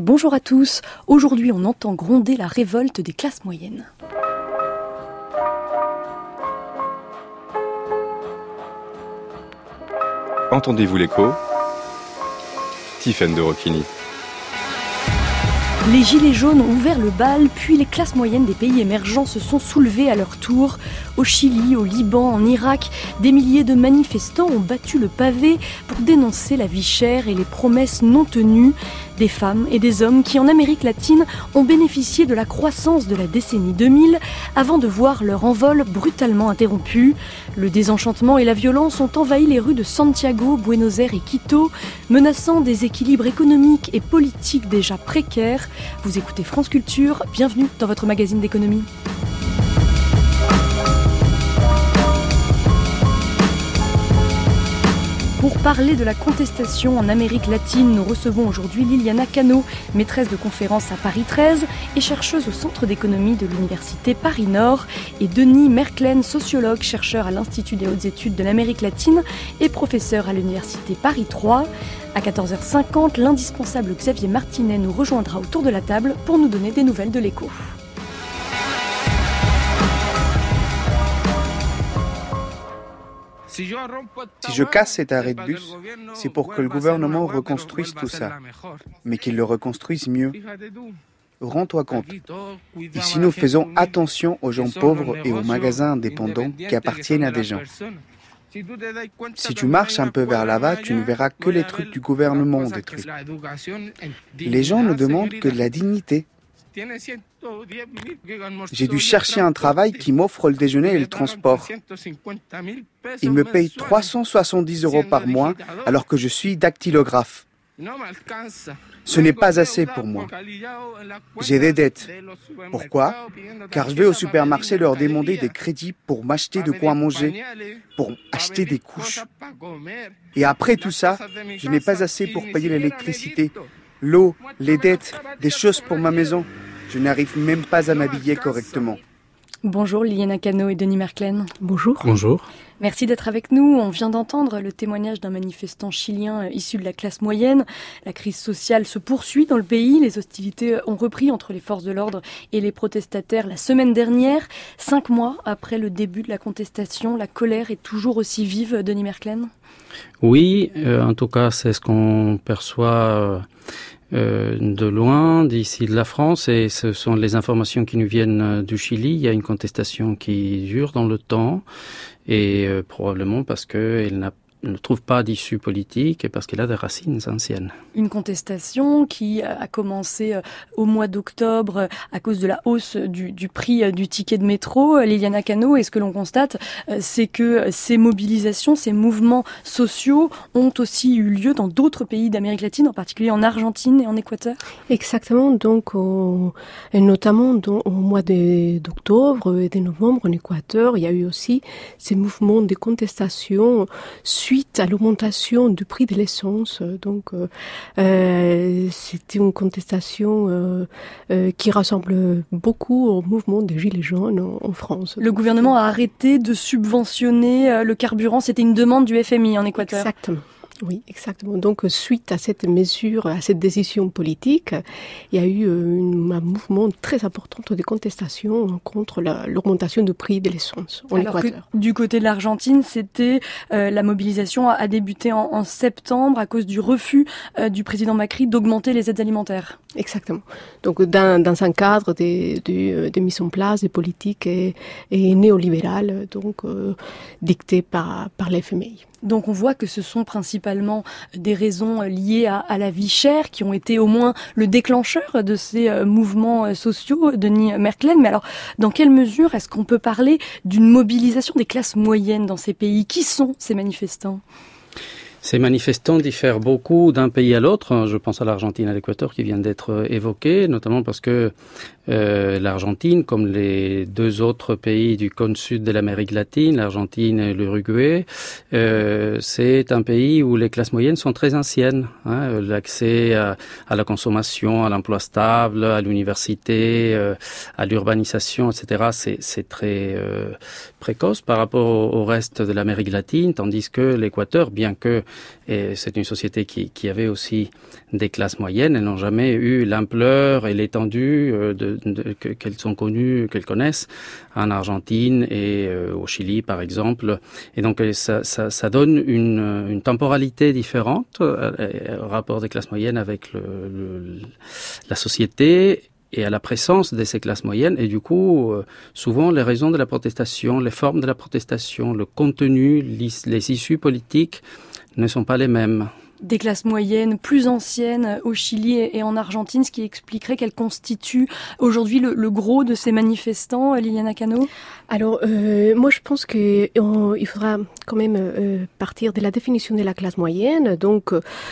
bonjour à tous. Aujourd'hui, on entend gronder la révolte des classes moyennes. Entendez-vous l'écho ? Tiffaine de Rocchini. Les gilets jaunes ont ouvert le bal, puis les classes moyennes des pays émergents se sont soulevées à leur tour. Au Chili, au Liban, en Irak, des milliers de manifestants ont battu le pavé pour dénoncer la vie chère et les promesses non tenues. Des femmes et des hommes qui, en Amérique latine, ont bénéficié de la croissance de la décennie 2000 avant de voir leur envol brutalement interrompu. Le désenchantement et la violence ont envahi les rues de Santiago, Buenos Aires et Quito, menaçant des équilibres économiques et politiques déjà précaires. Vous écoutez France Culture, bienvenue dans votre magazine d'économie. Pour parler de la contestation en Amérique latine, nous recevons aujourd'hui Liliana Cano, maîtresse de conférences à Paris 13 et chercheuse au Centre d'économie de l'Université Paris-Nord, et Denis Merklen, sociologue, chercheur à l'Institut des hautes études de l'Amérique latine et professeur à l'Université Paris 3. À 14h50, l'indispensable Xavier Martinet nous rejoindra autour de la table pour nous donner des nouvelles de l'écho. Si je casse cet arrêt de bus, c'est pour que le gouvernement reconstruise tout ça, mais qu'il le reconstruise mieux. Rends-toi compte. Ici, nous faisons attention aux gens pauvres et aux magasins indépendants qui appartiennent à des gens. Si tu marches un peu vers là-bas, tu ne verras que les trucs du gouvernement détruits. Les gens ne demandent que de la dignité. J'ai dû chercher un travail qui m'offre le déjeuner et le transport. Il me paye 370 € par mois alors que je suis dactylographe. Ce n'est pas assez pour moi. J'ai des dettes. Pourquoi ? Car je vais au supermarché leur demander des crédits pour m'acheter de quoi manger, pour acheter des couches. Et après tout ça, je n'ai pas assez pour payer l'électricité, l'eau, les dettes, des choses pour ma maison. Je n'arrive même pas à m'habiller correctement. Bonjour Liliana Cano et Denis Merklen. Bonjour. Bonjour. Merci d'être avec nous. On vient d'entendre le témoignage d'un manifestant chilien issu de la classe moyenne. La crise sociale se poursuit dans le pays. Les hostilités ont repris entre les forces de l'ordre et les protestataires la semaine dernière. 5 mois après le début de la contestation, la colère est toujours aussi vive, Denis Merklen ? Oui, en tout cas, c'est ce qu'on perçoit de loin, d'ici de la France, et ce sont les informations qui nous viennent du Chili. Il y a une contestation qui dure dans le temps, et probablement parce qu'elle ne trouve pas d'issue politique et parce qu'elle a des racines anciennes. Une contestation qui a commencé au mois d'octobre à cause de la hausse du prix du ticket de métro. Liliana Cano, et ce que l'on constate, c'est que ces mobilisations, ces mouvements sociaux ont aussi eu lieu dans d'autres pays d'Amérique latine, en particulier en Argentine et en Équateur. Exactement, donc et notamment au mois d'octobre et de novembre en Équateur, il y a eu aussi ces mouvements de contestation suite à l'augmentation du prix de l'essence. Donc, c'était une contestation qui ressemble beaucoup au mouvement des Gilets jaunes en France. Le gouvernement a arrêté de subventionner le carburant. C'était une demande du FMI en Équateur. Exactement. Oui, exactement. Donc, suite à cette mesure, à cette décision politique, il y a eu un mouvement très important de contestation contre l'augmentation du prix de l'essence en Alors Équateur. Que, du côté de l'Argentine, c'était la mobilisation a débuté en septembre à cause du refus du président Macri d'augmenter les aides alimentaires. Exactement. Donc, dans un cadre de mise en place des politiques et néolibérales, donc dictées par l'FMI. Donc on voit que ce sont principalement des raisons liées à la vie chère qui ont été au moins le déclencheur de ces mouvements sociaux, Denis Merklen. Mais alors, dans quelle mesure est-ce qu'on peut parler d'une mobilisation des classes moyennes dans ces pays ? Qui sont ces manifestants ? Ces manifestants diffèrent beaucoup d'un pays à l'autre. Je pense à l'Argentine et à l'Équateur qui viennent d'être évoqués, notamment parce que l'Argentine, comme les deux autres pays du cône sud de l'Amérique latine, l'Argentine et l'Uruguay, c'est un pays où les classes moyennes sont très anciennes. L'accès à la consommation, à l'emploi stable, à l'université, à l'urbanisation, etc., c'est très précoce par rapport au reste de l'Amérique latine, tandis que l'Équateur, bien que c'est une société qui avait aussi des classes moyennes, elles n'ont jamais eu l'ampleur et l'étendue qu'elles connaissent en Argentine et au Chili, par exemple. Et donc, ça donne une temporalité différente au rapport des classes moyennes avec la société et à la présence de ces classes moyennes. Et du coup, souvent, les raisons de la protestation, les formes de la protestation, le contenu, les issues politiques ne sont pas les mêmes. Des classes moyennes plus anciennes au Chili et en Argentine, ce qui expliquerait qu'elles constituent aujourd'hui le gros de ces manifestants, Liliana Cano? Alors, moi je pense qu'il faudra quand même partir de la définition de la classe moyenne. Donc,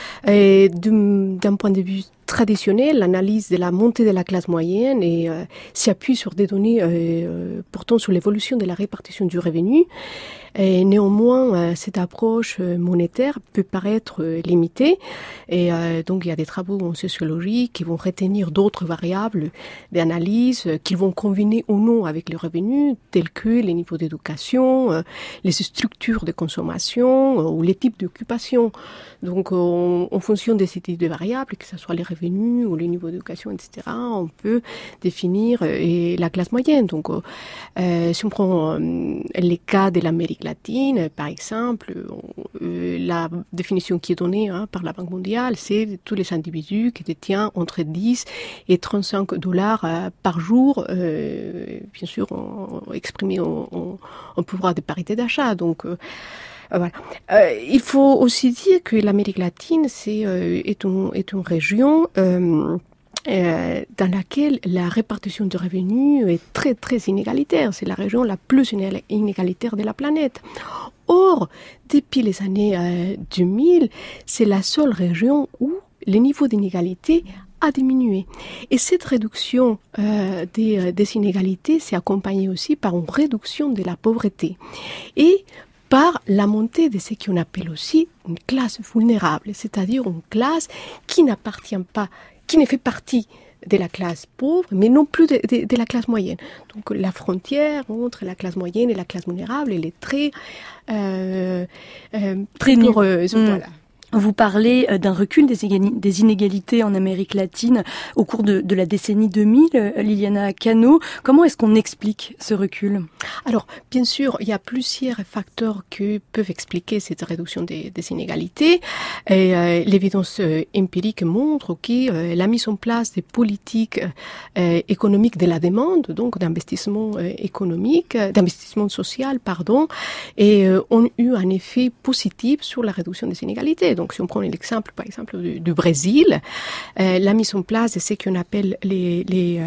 d'un point de vue traditionnel, l'analyse de la montée de la classe moyenne s'appuie sur des données portant sur l'évolution de la répartition du revenu. Et néanmoins, cette approche monétaire peut paraître limitée. Et donc, il y a des travaux en sociologie qui vont retenir d'autres variables d'analyse qu'ils vont combiner ou non avec les revenus, tels que les niveaux d'éducation, les structures de consommation ou les types d'occupation. Donc, en fonction de ces types de variables, que ce soit les revenus ou les niveaux d'éducation, etc., on peut définir la classe moyenne. Donc, si on prend les cas de l'Amérique latine, par exemple, la définition qui est donnée par la Banque mondiale, c'est tous les individus qui détiennent entre 10 et 35 $ par jour, bien sûr, exprimé en pouvoir de parité d'achat. Donc, voilà. Il faut aussi dire que l'Amérique latine est une région dans laquelle la répartition de revenus est très très inégalitaire. C'est la région la plus inégalitaire de la planète. Or, depuis les années 2000, c'est la seule région où le niveau d'inégalité a diminué. Et cette réduction des inégalités s'est accompagnée aussi par une réduction de la pauvreté et par la montée de ce qu'on appelle aussi une classe vulnérable, c'est-à-dire une classe qui n'appartient pas, qui ne fait partie de la classe pauvre, mais non plus de la classe moyenne. Donc la frontière entre la classe moyenne et la classe vulnérable, elle est très poreuse. Voilà. Vous parlez d'un recul des inégalités en Amérique latine au cours de la décennie 2000, Liliana Cano. Comment est-ce qu'on explique ce recul? Alors, bien sûr, il y a plusieurs facteurs qui peuvent expliquer cette réduction des inégalités. L'évidence empirique montre que la mise en place des politiques économiques de la demande, donc d'investissement économique, d'investissement social, ont eu un effet positif sur la réduction des inégalités. Donc, si on prend l'exemple, par exemple, du Brésil, la mise en place de ce qu'on appelle les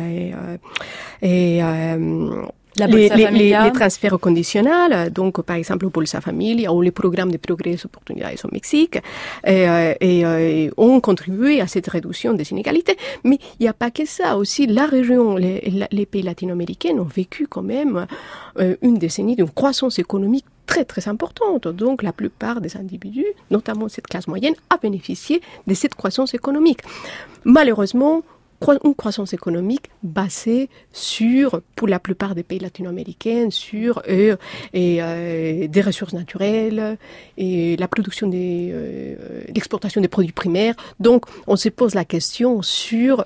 transferts conditionnels, donc par exemple le Bolsa Familia ou les programmes de progrès et opportunités au Mexique, ont contribué à cette réduction des inégalités. Mais il n'y a pas que ça. Aussi, la région, les pays latino-américains ont vécu quand même une décennie d'une croissance économique très très importante. Donc la plupart des individus, notamment cette classe moyenne, a bénéficié de cette croissance économique. Malheureusement, une croissance économique basée sur, pour la plupart des pays latino-américains, sur des ressources naturelles et la production l'exportation des produits primaires. Donc, on se pose la question sur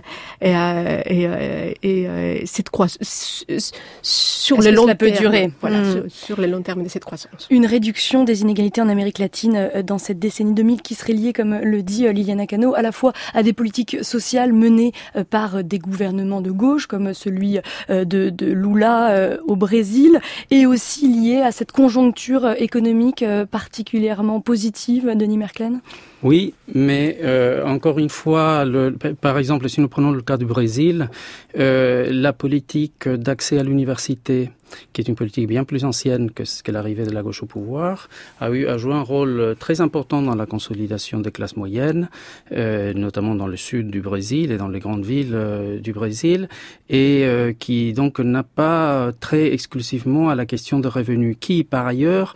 cette croissance sur le long terme. Peut durer. Voilà, sur le long terme de cette croissance. Une réduction des inégalités en Amérique latine dans cette décennie 2000 qui serait liée, comme le dit Liliana Cano, à la fois à des politiques sociales menées par des gouvernements de gauche comme celui de Lula au Brésil, et aussi lié à cette conjoncture économique particulièrement positive, Denis Merklen? Oui, mais encore une fois, par exemple, si nous prenons le cas du Brésil, la politique d'accès à l'université, qui est une politique bien plus ancienne que l'arrivée de la gauche au pouvoir, a joué un rôle très important dans la consolidation des classes moyennes, notamment dans le sud du Brésil et dans les grandes villes du Brésil, et qui donc n'a pas trait exclusivement à la question de revenus, qui par ailleurs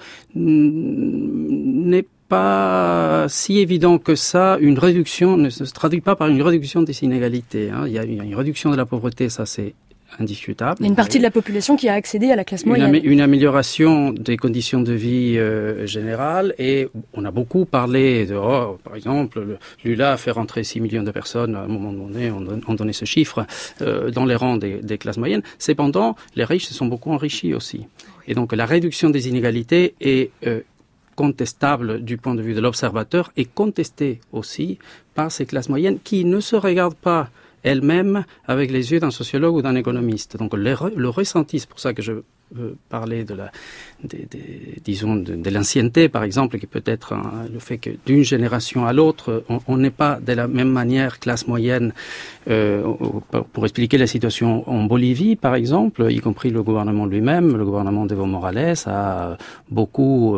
n'est pas si évident que ça. Une réduction ne se traduit pas par une réduction des inégalités. Il y a une réduction de la pauvreté, ça c'est indiscutable. Il y a une partie de la population qui a accédé à la classe moyenne. Une amélioration des conditions de vie générales, et on a beaucoup parlé de, par exemple, Lula a fait rentrer 6 millions de personnes, à un moment donné, on donnait ce chiffre, dans les rangs des classes moyennes. Cependant, les riches se sont beaucoup enrichis aussi. Et donc la réduction des inégalités est contestable du point de vue de l'observateur et contestée aussi par ces classes moyennes qui ne se regardent pas elles-mêmes avec les yeux d'un sociologue ou d'un économiste. Donc le ressenti, c'est pour ça que je veux parler de l'ancienneté, par exemple, qui peut être le fait que d'une génération à l'autre, on n'est pas de la même manière classe moyenne. Pour expliquer la situation en Bolivie, par exemple, y compris le gouvernement lui-même, le gouvernement d'Evo Morales a beaucoup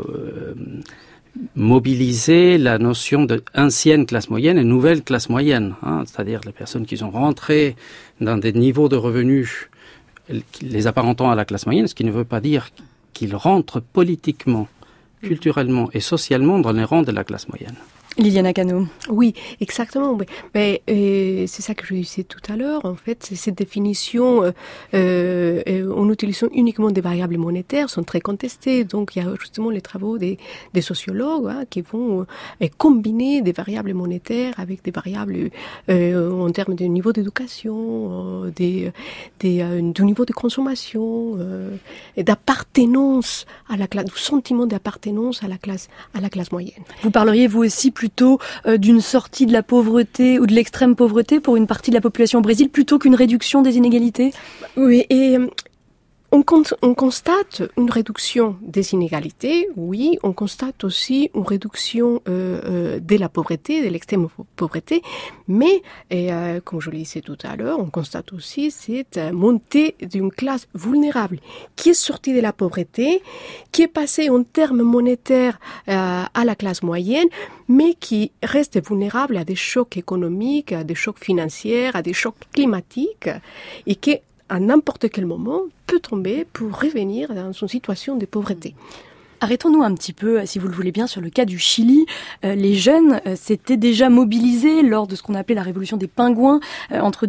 mobiliser la notion d'ancienne classe moyenne et nouvelle classe moyenne, c'est-à-dire les personnes qui sont rentrées dans des niveaux de revenus les apparentant à la classe moyenne, ce qui ne veut pas dire qu'ils rentrent politiquement, culturellement et socialement dans les rangs de la classe moyenne. Liliana Cano. Oui, exactement. Mais c'est ça que je disais tout à l'heure. En fait, cette définition, en utilisant uniquement des variables monétaires, sont très contestées. Donc, il y a justement les travaux des sociologues qui vont combiner des variables monétaires avec des variables en termes de niveau d'éducation, du niveau de consommation, et d'appartenance à la classe, du sentiment d'appartenance à la classe moyenne. Vous parleriez vous aussi plutôt d'une sortie de la pauvreté ou de l'extrême pauvreté pour une partie de la population au Brésil plutôt qu'une réduction des inégalités? Oui, et on constate une réduction des inégalités, oui, on constate aussi une réduction de la pauvreté, de l'extrême pauvreté, mais, comme je le disais tout à l'heure, on constate aussi cette montée d'une classe vulnérable qui est sortie de la pauvreté, qui est passée en termes monétaires à la classe moyenne, mais qui reste vulnérable à des chocs économiques, à des chocs financiers, à des chocs climatiques, et qui à n'importe quel moment, peut tomber pour revenir dans une situation de pauvreté. Arrêtons-nous un petit peu, si vous le voulez bien, sur le cas du Chili. Les jeunes s'étaient déjà mobilisés lors de ce qu'on appelait la révolution des pingouins entre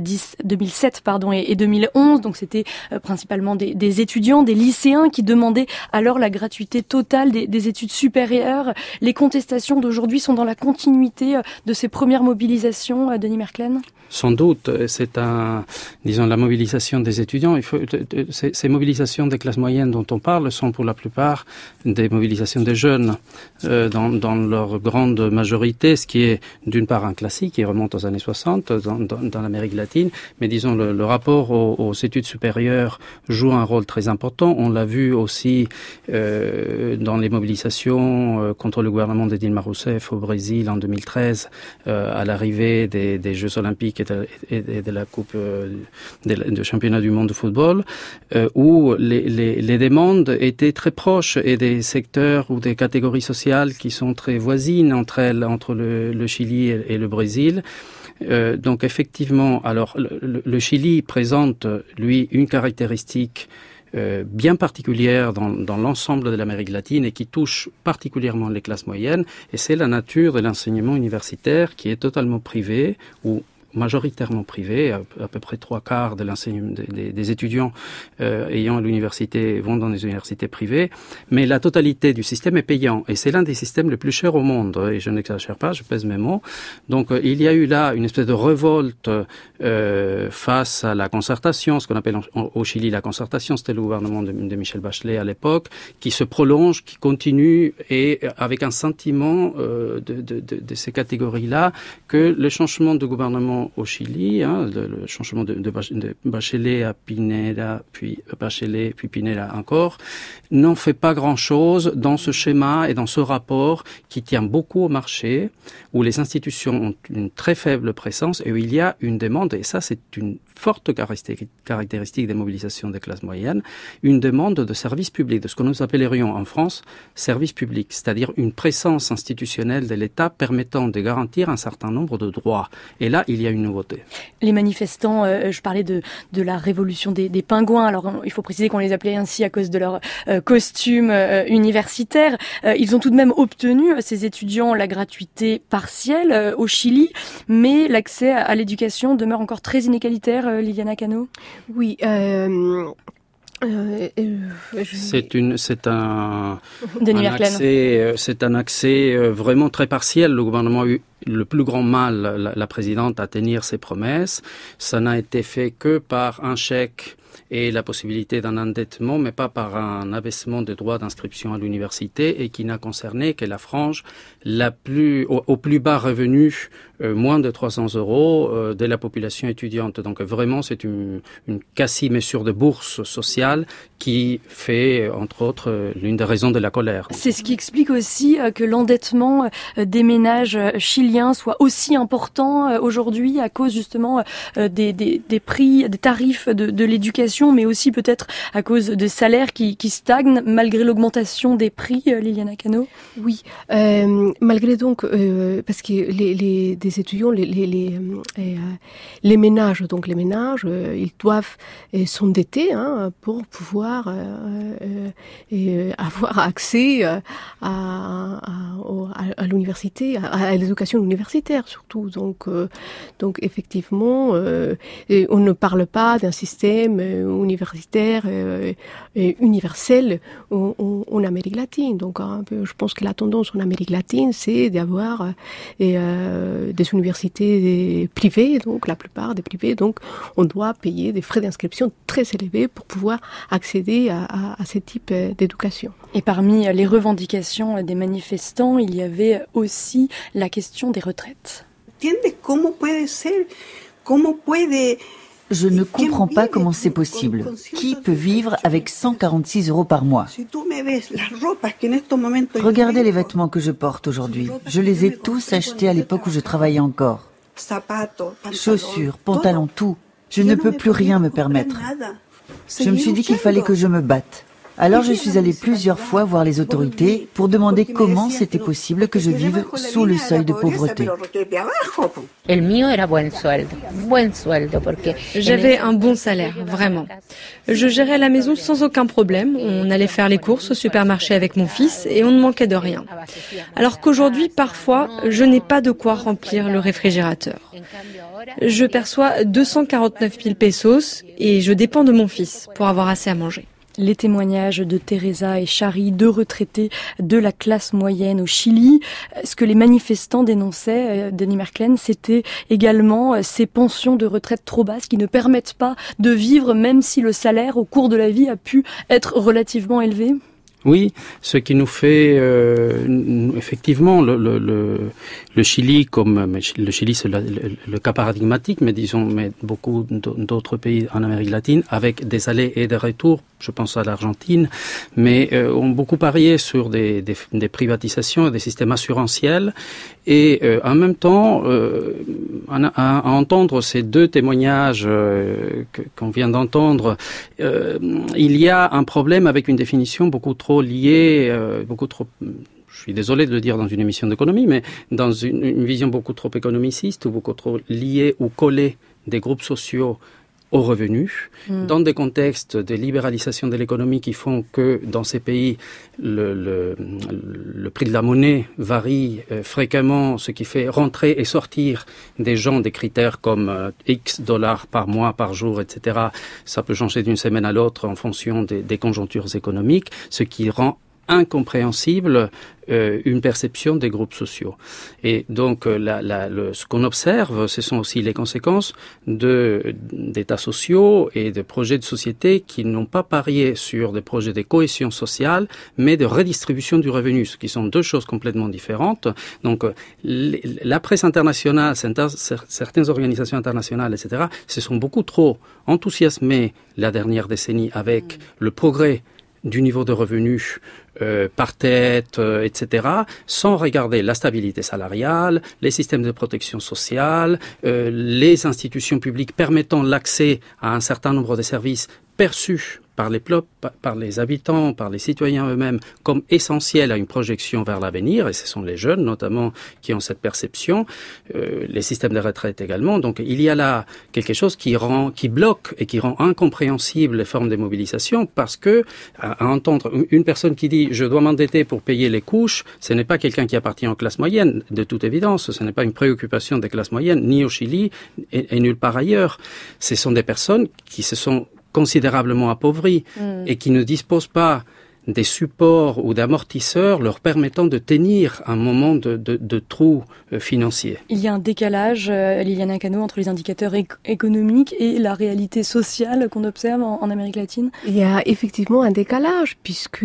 2007 et 2011. Donc c'était principalement des étudiants, des lycéens qui demandaient alors la gratuité totale des études supérieures. Les contestations d'aujourd'hui sont dans la continuité de ces premières mobilisations, Denis Merklen? Sans doute, c'est la mobilisation des étudiants. Ces mobilisations des classes moyennes dont on parle sont pour la plupart des mobilisations des jeunes dans leur grande majorité, ce qui est d'une part un classique qui remonte aux années 60 dans l'Amérique latine, mais disons le rapport aux études supérieures joue un rôle très important. On l'a vu aussi dans les mobilisations contre le gouvernement de Dilma Rousseff au Brésil en 2013 à l'arrivée des Jeux Olympiques et de la Coupe de championnat du monde de football, où les demandes étaient très proches et des secteurs ou des catégories sociales qui sont très voisines entre elles, entre le Chili et le Brésil. Donc effectivement, alors le Chili présente, lui, une caractéristique bien particulière dans l'ensemble de l'Amérique latine et qui touche particulièrement les classes moyennes, et c'est la nature de l'enseignement universitaire qui est totalement privé ou majoritairement privé, à peu près 3/4 de l'enseignement des étudiants ayant à l'université vont dans des universités privées, mais la totalité du système est payant et c'est l'un des systèmes les plus chers au monde, et je n'exagère pas, je pèse mes mots. Donc il y a eu là une espèce de révolte face à la concertation, ce qu'on appelle au Chili la concertation, c'était le gouvernement de Michel Bachelet à l'époque, qui se prolonge, qui continue, et avec un sentiment de ces catégories-là que le changement de gouvernement changement au Chili, le changement de Bachelet à Pineda, puis Bachelet, puis Pineda encore, n'en fait pas grand-chose dans ce schéma et dans ce rapport qui tient beaucoup au marché, où les institutions ont une très faible présence et où il y a une demande, et ça c'est une forte caractéristique des mobilisations des classes moyennes, une demande de services publics, de ce que nous appellerions en France services publics, c'est-à-dire une présence institutionnelle de l'État permettant de garantir un certain nombre de droits. Et là, il y a une nouveauté. Les manifestants, je parlais de la révolution des pingouins, alors il faut préciser qu'on les appelait ainsi à cause de leur costume universitaire. Ils ont tout de même obtenu, ces étudiants, la gratuité partielle au Chili, mais l'accès à l'éducation demeure encore très inégalitaire, Liliana Cano. Oui, c'est un accès vraiment très partiel. Le gouvernement a eu le plus grand mal, la présidente, à tenir ses promesses. Ça n'a été fait que par un chèque et la possibilité d'un endettement, mais pas par un abaissement des droits d'inscription à l'université, et qui n'a concerné que la frange au plus bas revenu, moins de 300 € de la population étudiante. Donc vraiment, c'est une quasi-mesure de bourse sociale qui fait, entre autres, l'une des raisons de la colère. C'est ce qui explique aussi que l'endettement des ménages chiliens soit aussi important aujourd'hui à cause justement des prix, des tarifs de l'éducation, mais aussi peut-être à cause des salaires qui stagnent malgré l'augmentation des prix, Liliana Cano. Oui, malgré donc, parce que des étudiants, les ménages, ils doivent s'endetter pour pouvoir avoir accès à l'université, à l'éducation universitaire surtout. Donc effectivement, on ne parle pas d'un système universitaire universel en Amérique latine. Donc je pense que la tendance en Amérique latine, c'est d'avoir des universités privées, donc la plupart des privées, donc on doit payer des frais d'inscription très élevés pour pouvoir accéder à ce type d'éducation. Et parmi les revendications des manifestants, il y avait aussi la question des retraites. Je ne comprends pas comment c'est possible. Qui peut vivre avec 146 € par mois? Regardez les vêtements que je porte aujourd'hui. Je les ai tous achetés à l'époque où je travaillais encore. Chaussures, pantalons, tout. Je ne peux plus rien me permettre. Je me suis dit qu'il fallait que je me batte. Alors je suis allée plusieurs fois voir les autorités pour demander comment c'était possible que je vive sous le seuil de pauvreté. J'avais un bon salaire, vraiment. Je gérais la maison sans aucun problème. On allait faire les courses au supermarché avec mon fils et on ne manquait de rien. Alors qu'aujourd'hui, parfois, je n'ai pas de quoi remplir le réfrigérateur. Je perçois 249 000 pesos et je dépends de mon fils pour avoir assez à manger. Les témoignages de Teresa et Chari, deux retraités de la classe moyenne au Chili. Ce que les manifestants dénonçaient, Denis Merklen, c'était également ces pensions de retraite trop basses qui ne permettent pas de vivre, même si le salaire au cours de la vie a pu être relativement élevé. Oui, ce qui nous fait effectivement le Chili, comme le Chili c'est le cas paradigmatique, mais beaucoup d'autres pays en Amérique latine avec des allers et des retours. Je pense à l'Argentine, mais ont beaucoup parié sur des privatisations et des systèmes assurantiels. Et en même temps, à entendre ces deux témoignages qu'on vient d'entendre, il y a un problème avec une définition beaucoup trop liée, je suis désolé de le dire dans une émission d'économie, mais dans une vision beaucoup trop économiciste ou beaucoup trop liée ou collée des groupes sociaux aux revenus, dans des contextes de libéralisation de l'économie qui font que dans ces pays, le prix de la monnaie varie fréquemment, ce qui fait rentrer et sortir des gens des critères comme X dollars par mois, par jour, etc. Ça peut changer d'une semaine à l'autre en fonction des conjonctures économiques, ce qui rend incompréhensible une perception des groupes sociaux. Et donc, ce qu'on observe, ce sont aussi les conséquences d'états sociaux et de projets de société qui n'ont pas parié sur des projets de cohésion sociale, mais de redistribution du revenu, ce qui sont deux choses complètement différentes. Donc, la presse internationale, certaines organisations internationales, etc., se sont beaucoup trop enthousiasmées la dernière décennie avec le progrès du niveau de revenus par tête, etc., sans regarder la stabilité salariale, les systèmes de protection sociale, les institutions publiques permettant l'accès à un certain nombre de services perçus par les habitants, par les citoyens eux-mêmes, comme essentiels à une projection vers l'avenir, et ce sont les jeunes notamment qui ont cette perception, les systèmes de retraite également. Donc il y a là quelque chose qui bloque et qui rend incompréhensible les formes de mobilisation, parce que à entendre une personne qui dit « je dois m'endetter pour payer les couches », ce n'est pas quelqu'un qui appartient aux classes moyennes, de toute évidence, ce n'est pas une préoccupation des classes moyennes, ni au Chili et nulle part ailleurs. Ce sont des personnes qui se sont considérablement appauvris et qui ne disposent pas des supports ou d'amortisseurs leur permettant de tenir un moment de trou financier. Il y a un décalage, Liliana Cano, entre les indicateurs économiques et la réalité sociale qu'on observe en Amérique latine. Il y a effectivement un décalage, puisque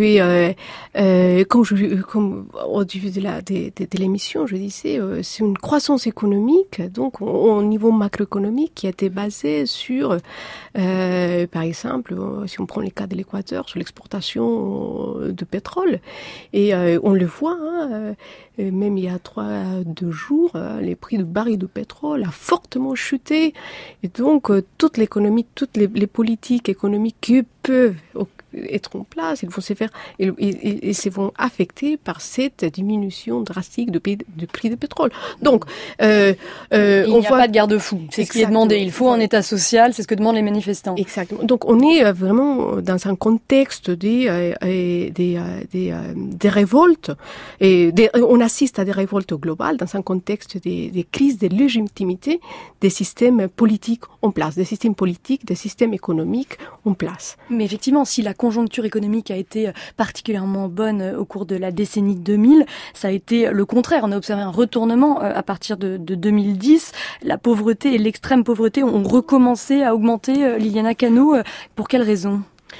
comme au début de l'émission, je disais, c'est une croissance économique, donc au niveau macroéconomique, qui a été basée sur, par exemple, si on prend le cas de l'Équateur, sur l'exportation de pétrole. Et on le voit, même il y a 2 jours, les prix du baril de pétrole a fortement chuté. Et donc, toute l'économie, toutes les politiques économiques qui peuvent être en place, ils vont se faire, ils se vont affecter par cette diminution drastique du prix du pétrole. Donc, il n'y a pas de garde-fou. C'est ce qui est demandé. Il faut un État social, c'est ce que demandent les manifestants. Exactement. Donc, on est vraiment dans un contexte des révoltes, on assiste à des révoltes globales dans un contexte des crises de légitimité des systèmes politiques en place, des systèmes politiques, des systèmes économiques en place. Mais effectivement, si la conjoncture économique a été particulièrement bonne au cours de la décennie 2000, ça a été le contraire. On a observé un retournement à partir de 2010. La pauvreté et l'extrême pauvreté ont recommencé à augmenter. Liliana Cano, pour quelles raisons ?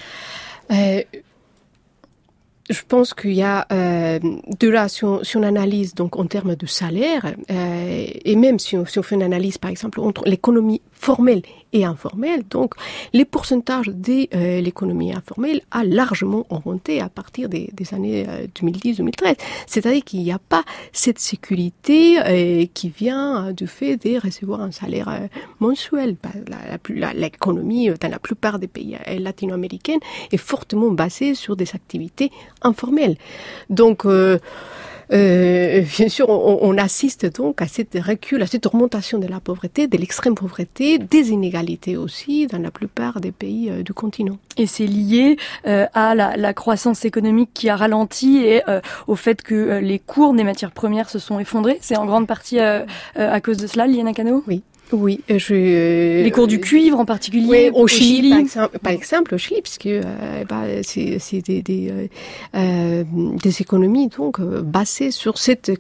Je pense qu'il y a de là, si on analyse donc en termes de salaire, et même si on fait une analyse par exemple entre l'économie formelle et informelle, donc les pourcentages de l'économie informelle a largement augmenté à partir des années 2010-2013. C'est-à-dire qu'il n'y a pas cette sécurité qui vient du fait de recevoir un salaire mensuel. L'économie dans la plupart des pays latino-américains est fortement basée sur des activités informelles. Donc, bien sûr, on assiste donc à cette recul, à cette augmentation de la pauvreté, de l'extrême pauvreté, des inégalités aussi dans la plupart des pays du continent. Et c'est lié à la croissance économique qui a ralenti et au fait que les cours des matières premières se sont effondrés. C'est en grande partie à cause de cela, Liliana Cano ? Oui, les cours du cuivre en particulier. Oui, au Chili. Par exemple, au Chili, parce que c'est des économies donc basées sur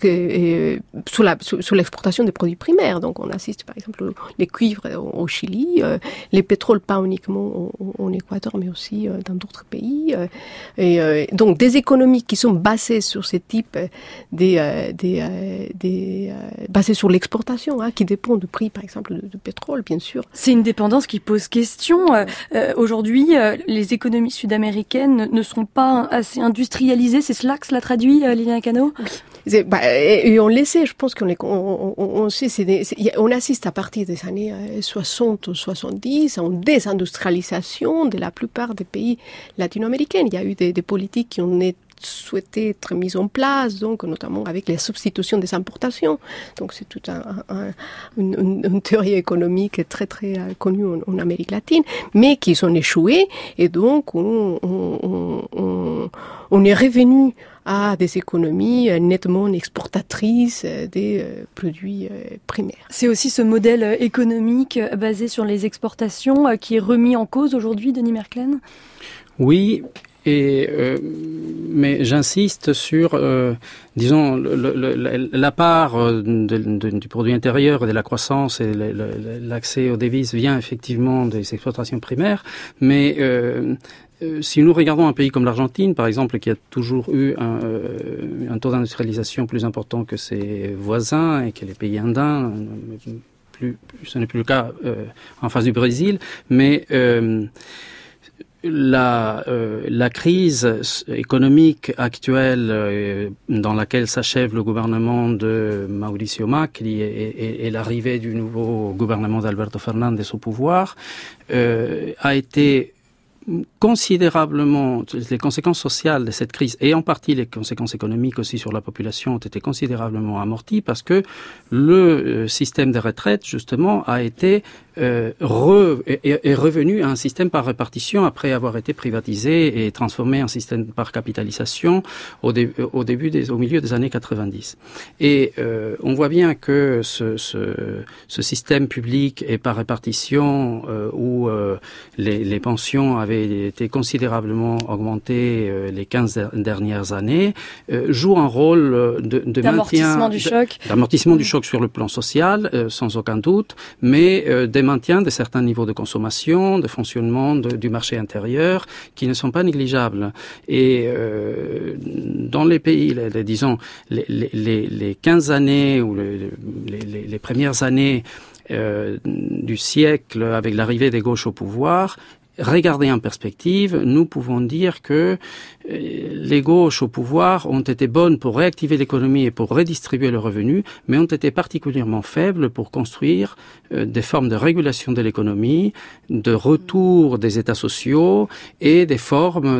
sur l'exportation des produits primaires. Donc, on assiste par exemple les cuivres au Chili, les pétroles pas uniquement en Équateur, mais aussi dans d'autres pays. Donc, des économies qui sont basées sur ce type basées sur l'exportation, qui dépend du prix, par exemple, de pétrole, bien sûr. C'est une dépendance qui pose question. Aujourd'hui, les économies sud-américaines ne sont pas assez industrialisées. C'est cela que cela traduit, Liliana Cano ? Et on le sait, je pense on sait, on assiste à partir des années 60 ou 70 à une désindustrialisation de la plupart des pays latino-américains. Il y a eu des politiques qui ont souhaité être mises en place, donc notamment avec la substitution des importations. Donc c'est toute une théorie économique très très connue en Amérique latine, mais qui ont échoué, et donc on est revenu à des économies nettement exportatrices des produits primaires. C'est aussi ce modèle économique basé sur les exportations qui est remis en cause aujourd'hui, Denis Merklen ? Oui. Mais j'insiste sur, disons, la part du produit intérieur et de la croissance et l'accès aux devises vient effectivement des exportations primaires, mais si nous regardons un pays comme l'Argentine, par exemple, qui a toujours eu un taux d'industrialisation plus important que ses voisins et que les pays andins, ce n'est plus le cas en face du Brésil, mais la crise économique actuelle dans laquelle s'achève le gouvernement de Mauricio Macri et l'arrivée du nouveau gouvernement d'Alberto Fernandez au pouvoir a été considérablement, les conséquences sociales de cette crise et en partie les conséquences économiques aussi sur la population ont été considérablement amorties parce que le système de retraite justement a été est revenu à un système par répartition après avoir été privatisé et transformé en système par capitalisation au milieu des années 90. Et on voit bien que ce système public et par répartition où les pensions avaient été considérablement augmentées les 15 dernières années joue un rôle de d'amortissement du choc. D'amortissement du choc sur le plan social, sans aucun doute, mais des maintien de certains niveaux de consommation, de fonctionnement du marché intérieur qui ne sont pas négligeables. Et dans les pays, disons, les 15 années ou les premières années du siècle avec l'arrivée des gauches au pouvoir, regardez en perspective, nous pouvons dire que les gauches au pouvoir ont été bonnes pour réactiver l'économie et pour redistribuer le revenu, mais ont été particulièrement faibles pour construire des formes de régulation de l'économie, de retour des États sociaux et des formes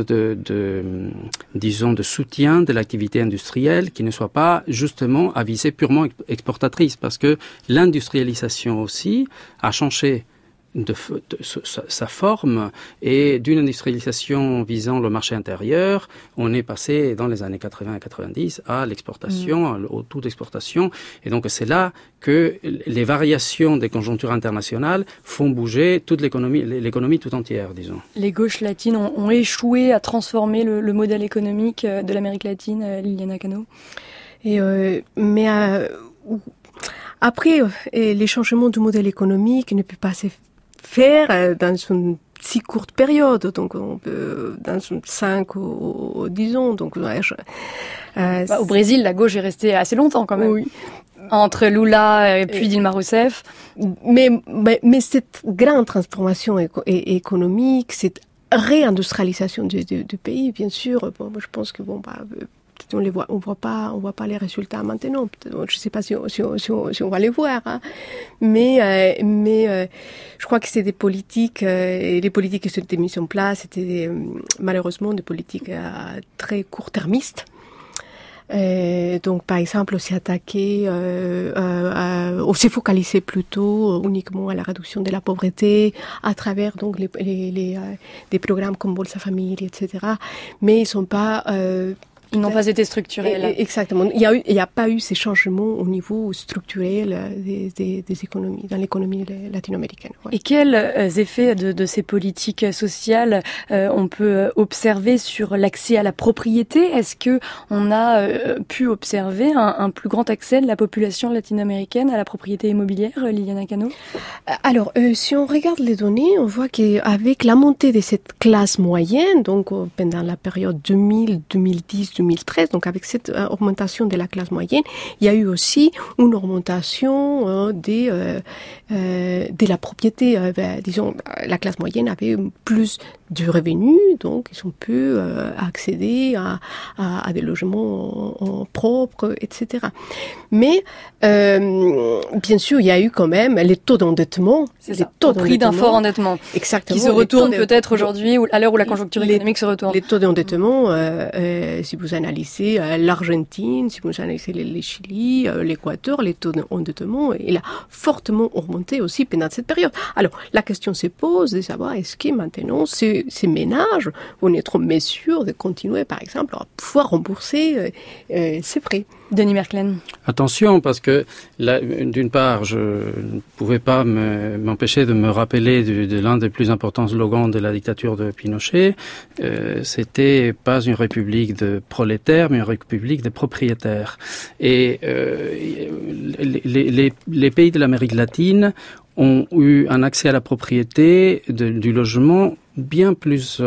disons, de soutien de l'activité industrielle qui ne soient pas justement à visée purement exportatrice, parce que l'industrialisation aussi a changé sa forme, et d'une industrialisation visant le marché intérieur, on est passé dans les années 80 et 90 à l'exportation, au taux d'exportation, et donc c'est là que les variations des conjonctures internationales font bouger toute l'économie tout entière, disons. Les gauches latines ont échoué à transformer le modèle économique de l'Amérique latine, Liliana Cano. Après, les changements du modèle économique ne peuvent pas se faire dans une si courte période, donc on peut dans 5 ou 10 ans. Donc, au Brésil, la gauche est restée assez longtemps quand même. Oui. Entre Lula et puis Dilma Rousseff. Mais cette grande transformation économique, cette réindustrialisation du pays, bien sûr, moi je pense que on voit pas les résultats maintenant. Je sais pas si on va les voir, hein. Mais je crois que c'est des politiques, et les politiques qui s'étaient mises en place, c'était malheureusement des politiques très court-termistes. Donc, par exemple, on s'est attaqué, on s'est focalisé plutôt uniquement à la réduction de la pauvreté à travers donc des programmes comme Bolsa Family, etc. Mais ils sont pas ils n'ont pas été structurés. Exactement. Il n'y a pas eu ces changements au niveau structurel des économies, dans l'économie latino-américaine. Ouais. Et quels effets de ces politiques sociales on peut observer sur l'accès à la propriété ? Est-ce qu'on a pu observer un plus grand accès de la population latino-américaine à la propriété immobilière, Liliana Cano ? Alors, si on regarde les données, on voit qu'avec la montée de cette classe moyenne, donc pendant la période 2000, 2010, 2013, donc avec cette augmentation de la classe moyenne, il y a eu aussi une augmentation de la propriété. Disons, la classe moyenne avait plus de revenus, donc ils ont pu accéder à des logements propres, etc. Mais bien sûr, il y a eu quand même les taux d'endettement. Au prix d'un fort endettement. Exactement. Qui se retourne peut-être aujourd'hui, à l'heure où la conjoncture économique se retourne. Les taux d'endettement, si vous analysez l'Argentine, si vous analysez le Chili, l'Équateur, les taux d'endettement, il a fortement augmenté aussi pendant cette période. Alors, la question se pose de savoir est-ce que maintenant, c'est ces ménages vont être sûrs de continuer, par exemple, à pouvoir rembourser ces prêts. Denis Merklen. Attention, parce que là, d'une part, je ne pouvais pas m'empêcher de me rappeler de l'un des plus importants slogans de la dictature de Pinochet. C'était pas une république de prolétaires, mais une république de propriétaires. Et les pays de l'Amérique latine ont eu un accès à la propriété du logement bien plus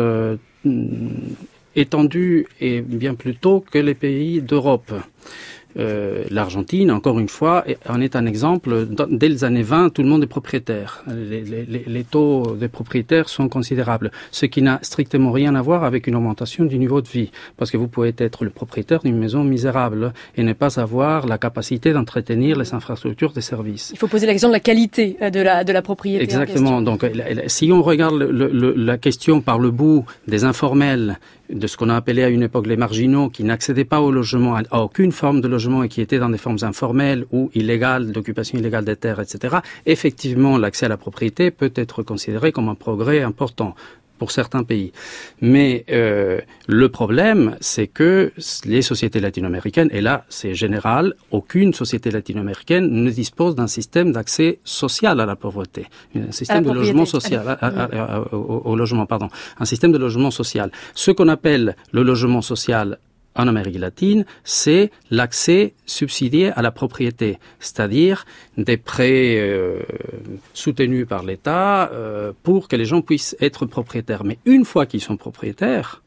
étendu et bien plus tôt que les pays d'Europe. L'Argentine, encore une fois, en est un exemple. Dès les années 20, tout le monde est propriétaire. Les taux de propriétaires sont considérables, ce qui n'a strictement rien à voir avec une augmentation du niveau de vie. Parce que vous pouvez être le propriétaire d'une maison misérable et ne pas avoir la capacité d'entretenir les infrastructures des services. Il faut poser la question de la qualité de la propriété. Exactement. Donc, si on regarde la question par le bout des informels, de ce qu'on a appelé à une époque les marginaux, qui n'accédaient pas au logement, à aucune forme de logement et qui étaient dans des formes informelles ou illégales, d'occupation illégale des terres, etc., effectivement, l'accès à la propriété peut être considéré comme un progrès important pour certains pays. Mais le problème, c'est que les sociétés latino-américaines, et là c'est général, aucune société latino-américaine ne dispose d'un système d'accès social à la pauvreté, un système de logement social, au logement, pardon, un système de logement social. Ce qu'on appelle le logement social en Amérique latine, c'est l'accès subsidié à la propriété, c'est-à-dire des prêts soutenus par l'État pour que les gens puissent être propriétaires. Mais une fois qu'ils sont propriétaires,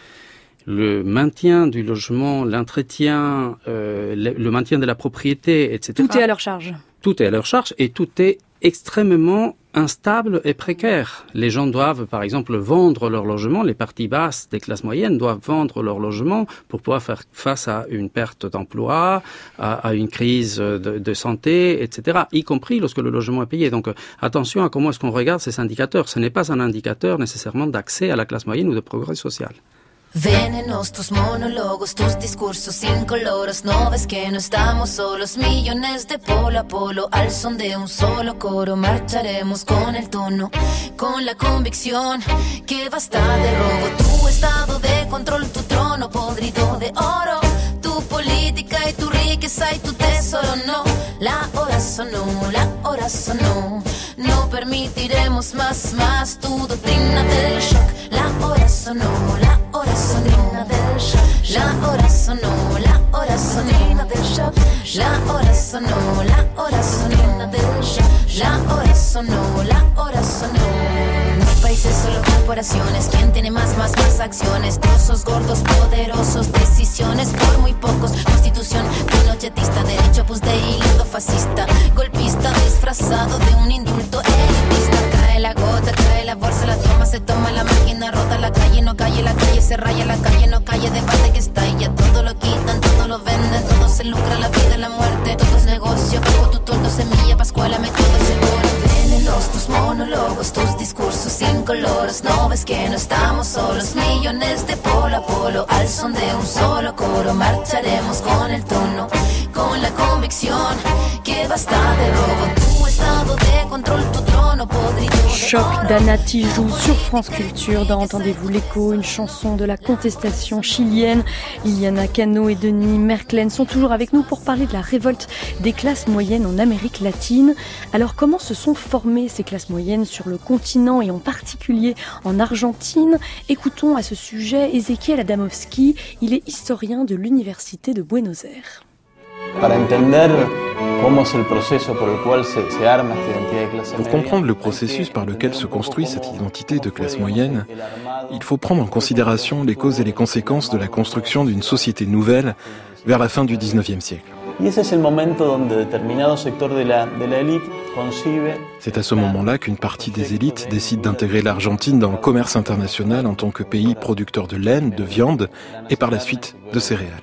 le maintien du logement, l'entretien, le maintien de la propriété, etc. Tout est à leur charge. Tout est à leur charge et tout est extrêmement instable et précaire. Les gens doivent, par exemple, vendre leur logement. Les parties basses des classes moyennes doivent vendre leur logement pour pouvoir faire face à une perte d'emploi, à une crise de santé, etc., y compris lorsque le logement est payé. Donc, attention à comment est-ce qu'on regarde ces indicateurs. Ce n'est pas un indicateur nécessairement d'accès à la classe moyenne ou de progrès social. Venenos tus monólogos, tus discursos incoloros. No ves que no estamos solos, millones de polo a polo. Al son de un solo coro marcharemos con el tono, con la convicción que basta de robo. Tu estado de control, tu trono podrido de oro, tu política y tu riqueza y tu tesoro. No, la hora sonó, la hora sonó. No permitiremos más tu doctrina del shock. La hora sonó, la hora sonó, la hora sonó, la hora sonó del shock. La hora sonó, la hora sonó del shock. La hora sonó, la hora sonó. No países, solo corporaciones. ¿Quién tiene más acciones? Trozos gordos, poderosos, decisiones por muy pocos. Constitución pinochetista, derecho pues de hilo fascista, golpista disfrazado de un indulto elitista. Cae la gota, cae la bolsa, la toma, se toma la máquina rota. La calle no calle, la calle se raya, la calle no calle, debate que estalla. Todo lo quitan, todo lo venden, todo se lucra, la vida, la muerte. Todo es negocio, bajo tu toldo, semilla, pascuala, me todo seguro. Venenos tus monólogos, tus discursos incoloros. No ves que no estamos solos, millones de polo a polo. Al son de un solo coro marcharemos con el tono, con la convicción que basta de robo. Tu estado de control, tu trono podrido. Choc d'Anna Tijoux sur France Culture dans Entendez-vous l'écho, une chanson de la contestation chilienne. Liliana Cano et Denis Merklen sont toujours avec nous pour parler de la révolte des classes moyennes en Amérique latine. Alors comment se sont formées ces classes moyennes sur le continent et en particulier en Argentine? Écoutons à ce sujet Ezequiel Adamovski, il est historien de l'Université de Buenos Aires. Pour comprendre le processus par lequel se construit cette identité de classe moyenne, il faut prendre en considération les causes et les conséquences de la construction d'une société nouvelle vers la fin du XIXe siècle. C'est à ce moment-là qu'une partie des élites décide d'intégrer l'Argentine dans le commerce international en tant que pays producteur de laine, de viande et par la suite de céréales.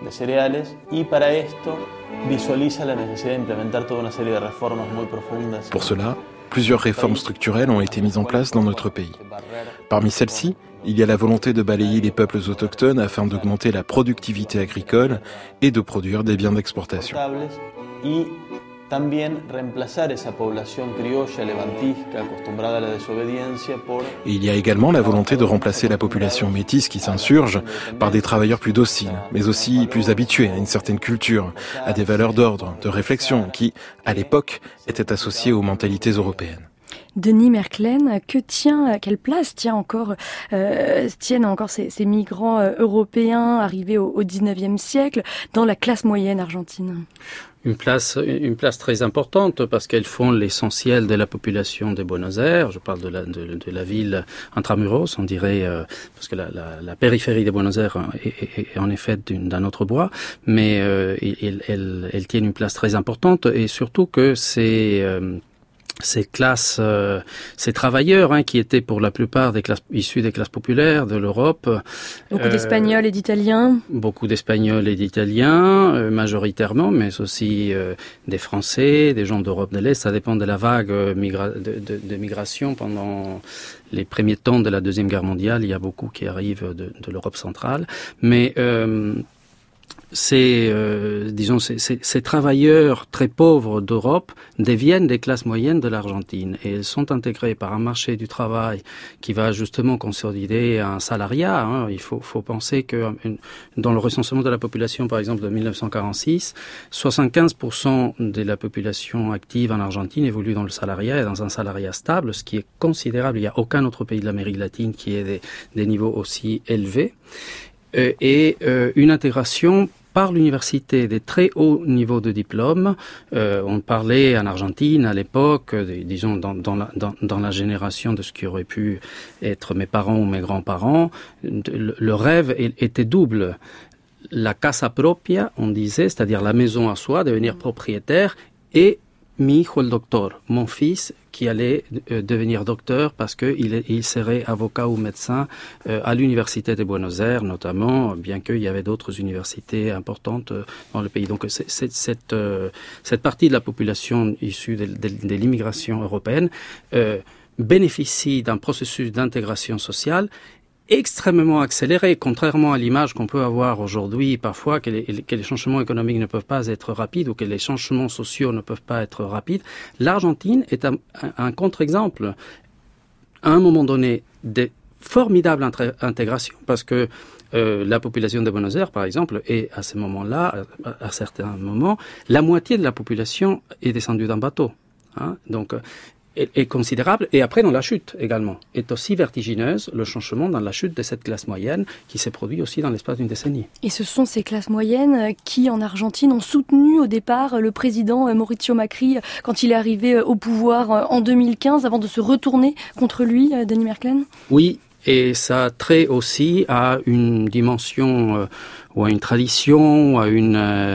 Pour cela, plusieurs réformes structurelles ont été mises en place dans notre pays. Parmi celles-ci, il y a la volonté de balayer les peuples autochtones afin d'augmenter la productivité agricole et de produire des biens d'exportation. Et il y a également la volonté de remplacer la population métisse qui s'insurge par des travailleurs plus dociles, mais aussi plus habitués à une certaine culture, à des valeurs d'ordre, de réflexion qui, à l'époque, étaient associées aux mentalités européennes. Denis Merklen, quelle place tiennent encore ces migrants européens arrivés au XIXe siècle dans la classe moyenne argentine ? Une place très importante parce qu'elles font l'essentiel de la population de Buenos Aires. Je parle de la ville intramuros, on dirait, parce que la périphérie de Buenos Aires est en effet d'un autre bois, mais elles tiennent une place très importante et surtout que ces travailleurs qui étaient pour la plupart issus des classes populaires de l'Europe. Beaucoup d'Espagnols et d'Italiens. Beaucoup d'Espagnols et d'Italiens, majoritairement, mais aussi des Français, des gens d'Europe de l'Est. Ça dépend de la vague de migration pendant les premiers temps de la Deuxième Guerre mondiale. Il y a beaucoup qui arrivent de l'Europe centrale. Mais ces travailleurs très pauvres d'Europe deviennent des classes moyennes de l'Argentine et ils sont intégrés par un marché du travail qui va justement consolider un salariat. Il faut penser que dans le recensement de la population, par exemple, de 1946, 75% de la population active en Argentine évolue dans le salariat et dans un salariat stable, ce qui est considérable. Il n'y a aucun autre pays de l'Amérique latine qui ait des niveaux aussi élevés. Et une intégration par l'université des très hauts niveaux de diplôme. On parlait en Argentine à l'époque, disons dans la génération de ce qui aurait pu être mes parents ou mes grands-parents, le rêve était double. La casa propia, on disait, c'est-à-dire la maison à soi, devenir propriétaire, et mi hijo el doctor, mon fils qui allait devenir docteur parce qu'il serait avocat ou médecin à l'université de Buenos Aires notamment, bien qu'il y avait d'autres universités importantes dans le pays. Donc cette partie de la population issue de l'immigration européenne bénéficie d'un processus d'intégration sociale extrêmement accéléré, contrairement à l'image qu'on peut avoir aujourd'hui parfois que les changements économiques ne peuvent pas être rapides ou que les changements sociaux ne peuvent pas être rapides. L'Argentine est un contre-exemple à un moment donné de formidable intégration parce que la population de Buenos Aires, par exemple, est à ce moment-là, à certains moments, la moitié de la population est descendue d'un bateau. Donc est considérable, et après dans la chute également, est aussi vertigineuse le changement dans la chute de cette classe moyenne qui s'est produit aussi dans l'espace d'une décennie. Et ce sont ces classes moyennes qui, en Argentine, ont soutenu au départ le président Mauricio Macri quand il est arrivé au pouvoir en 2015, avant de se retourner contre lui, Denis Merklen ? Oui, et ça a trait aussi à une dimension, ou à une tradition, à une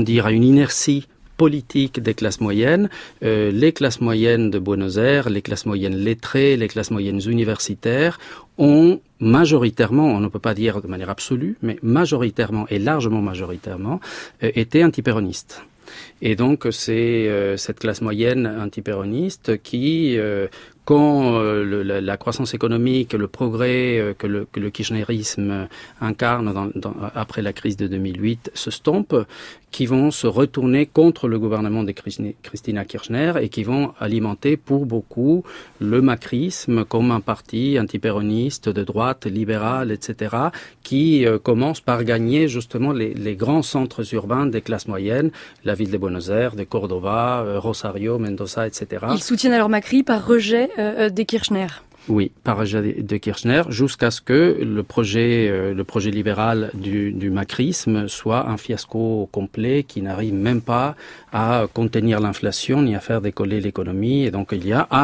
inertie politique des classes moyennes. Les classes moyennes de Buenos Aires, les classes moyennes lettrées, les classes moyennes universitaires ont majoritairement, on ne peut pas dire de manière absolue, mais majoritairement et largement majoritairement, été antipéronistes. Et donc c'est cette classe moyenne antipéroniste qui, quand la croissance économique, le progrès que le kirchnerisme incarne après la crise de 2008 se stompent, qui vont se retourner contre le gouvernement de Cristina Kirchner et qui vont alimenter pour beaucoup le macrisme comme un parti antipéroniste de droite, libéral, etc., qui commence par gagner justement les grands centres urbains des classes moyennes, la ville de Buenos Aires, de Córdoba, Rosario, Mendoza, etc. Ils soutiennent alors Macri par rejet des Kirchner. Oui, par rejet de Kirchner, jusqu'à ce que le projet libéral du macrisme soit un fiasco complet qui n'arrive même pas à contenir l'inflation ni à faire décoller l'économie. Et donc il y a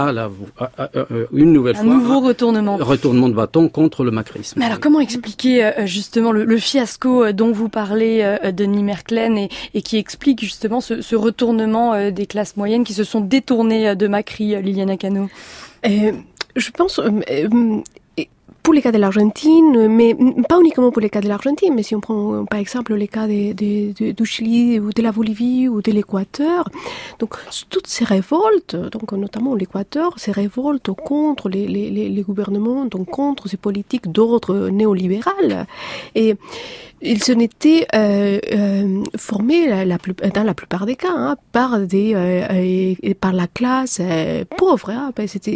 une nouvelle fois un nouveau retournement de bâton contre le macrisme. Mais alors comment expliquer justement le fiasco dont vous parlez, Denis Merklen, et qui explique justement ce retournement des classes moyennes qui se sont détournées de Macri, Liliana Cano? Je pense, pour les cas de l'Argentine, mais pas uniquement pour les cas de l'Argentine, mais si on prend par exemple les cas du Chili ou de la Bolivie ou de l'Équateur, donc toutes ces révoltes, donc notamment l'Équateur, ces révoltes contre les gouvernements, donc contre ces politiques d'ordre néolibéral. Et Ils en étaient formés dans la plupart des cas par la classe pauvre.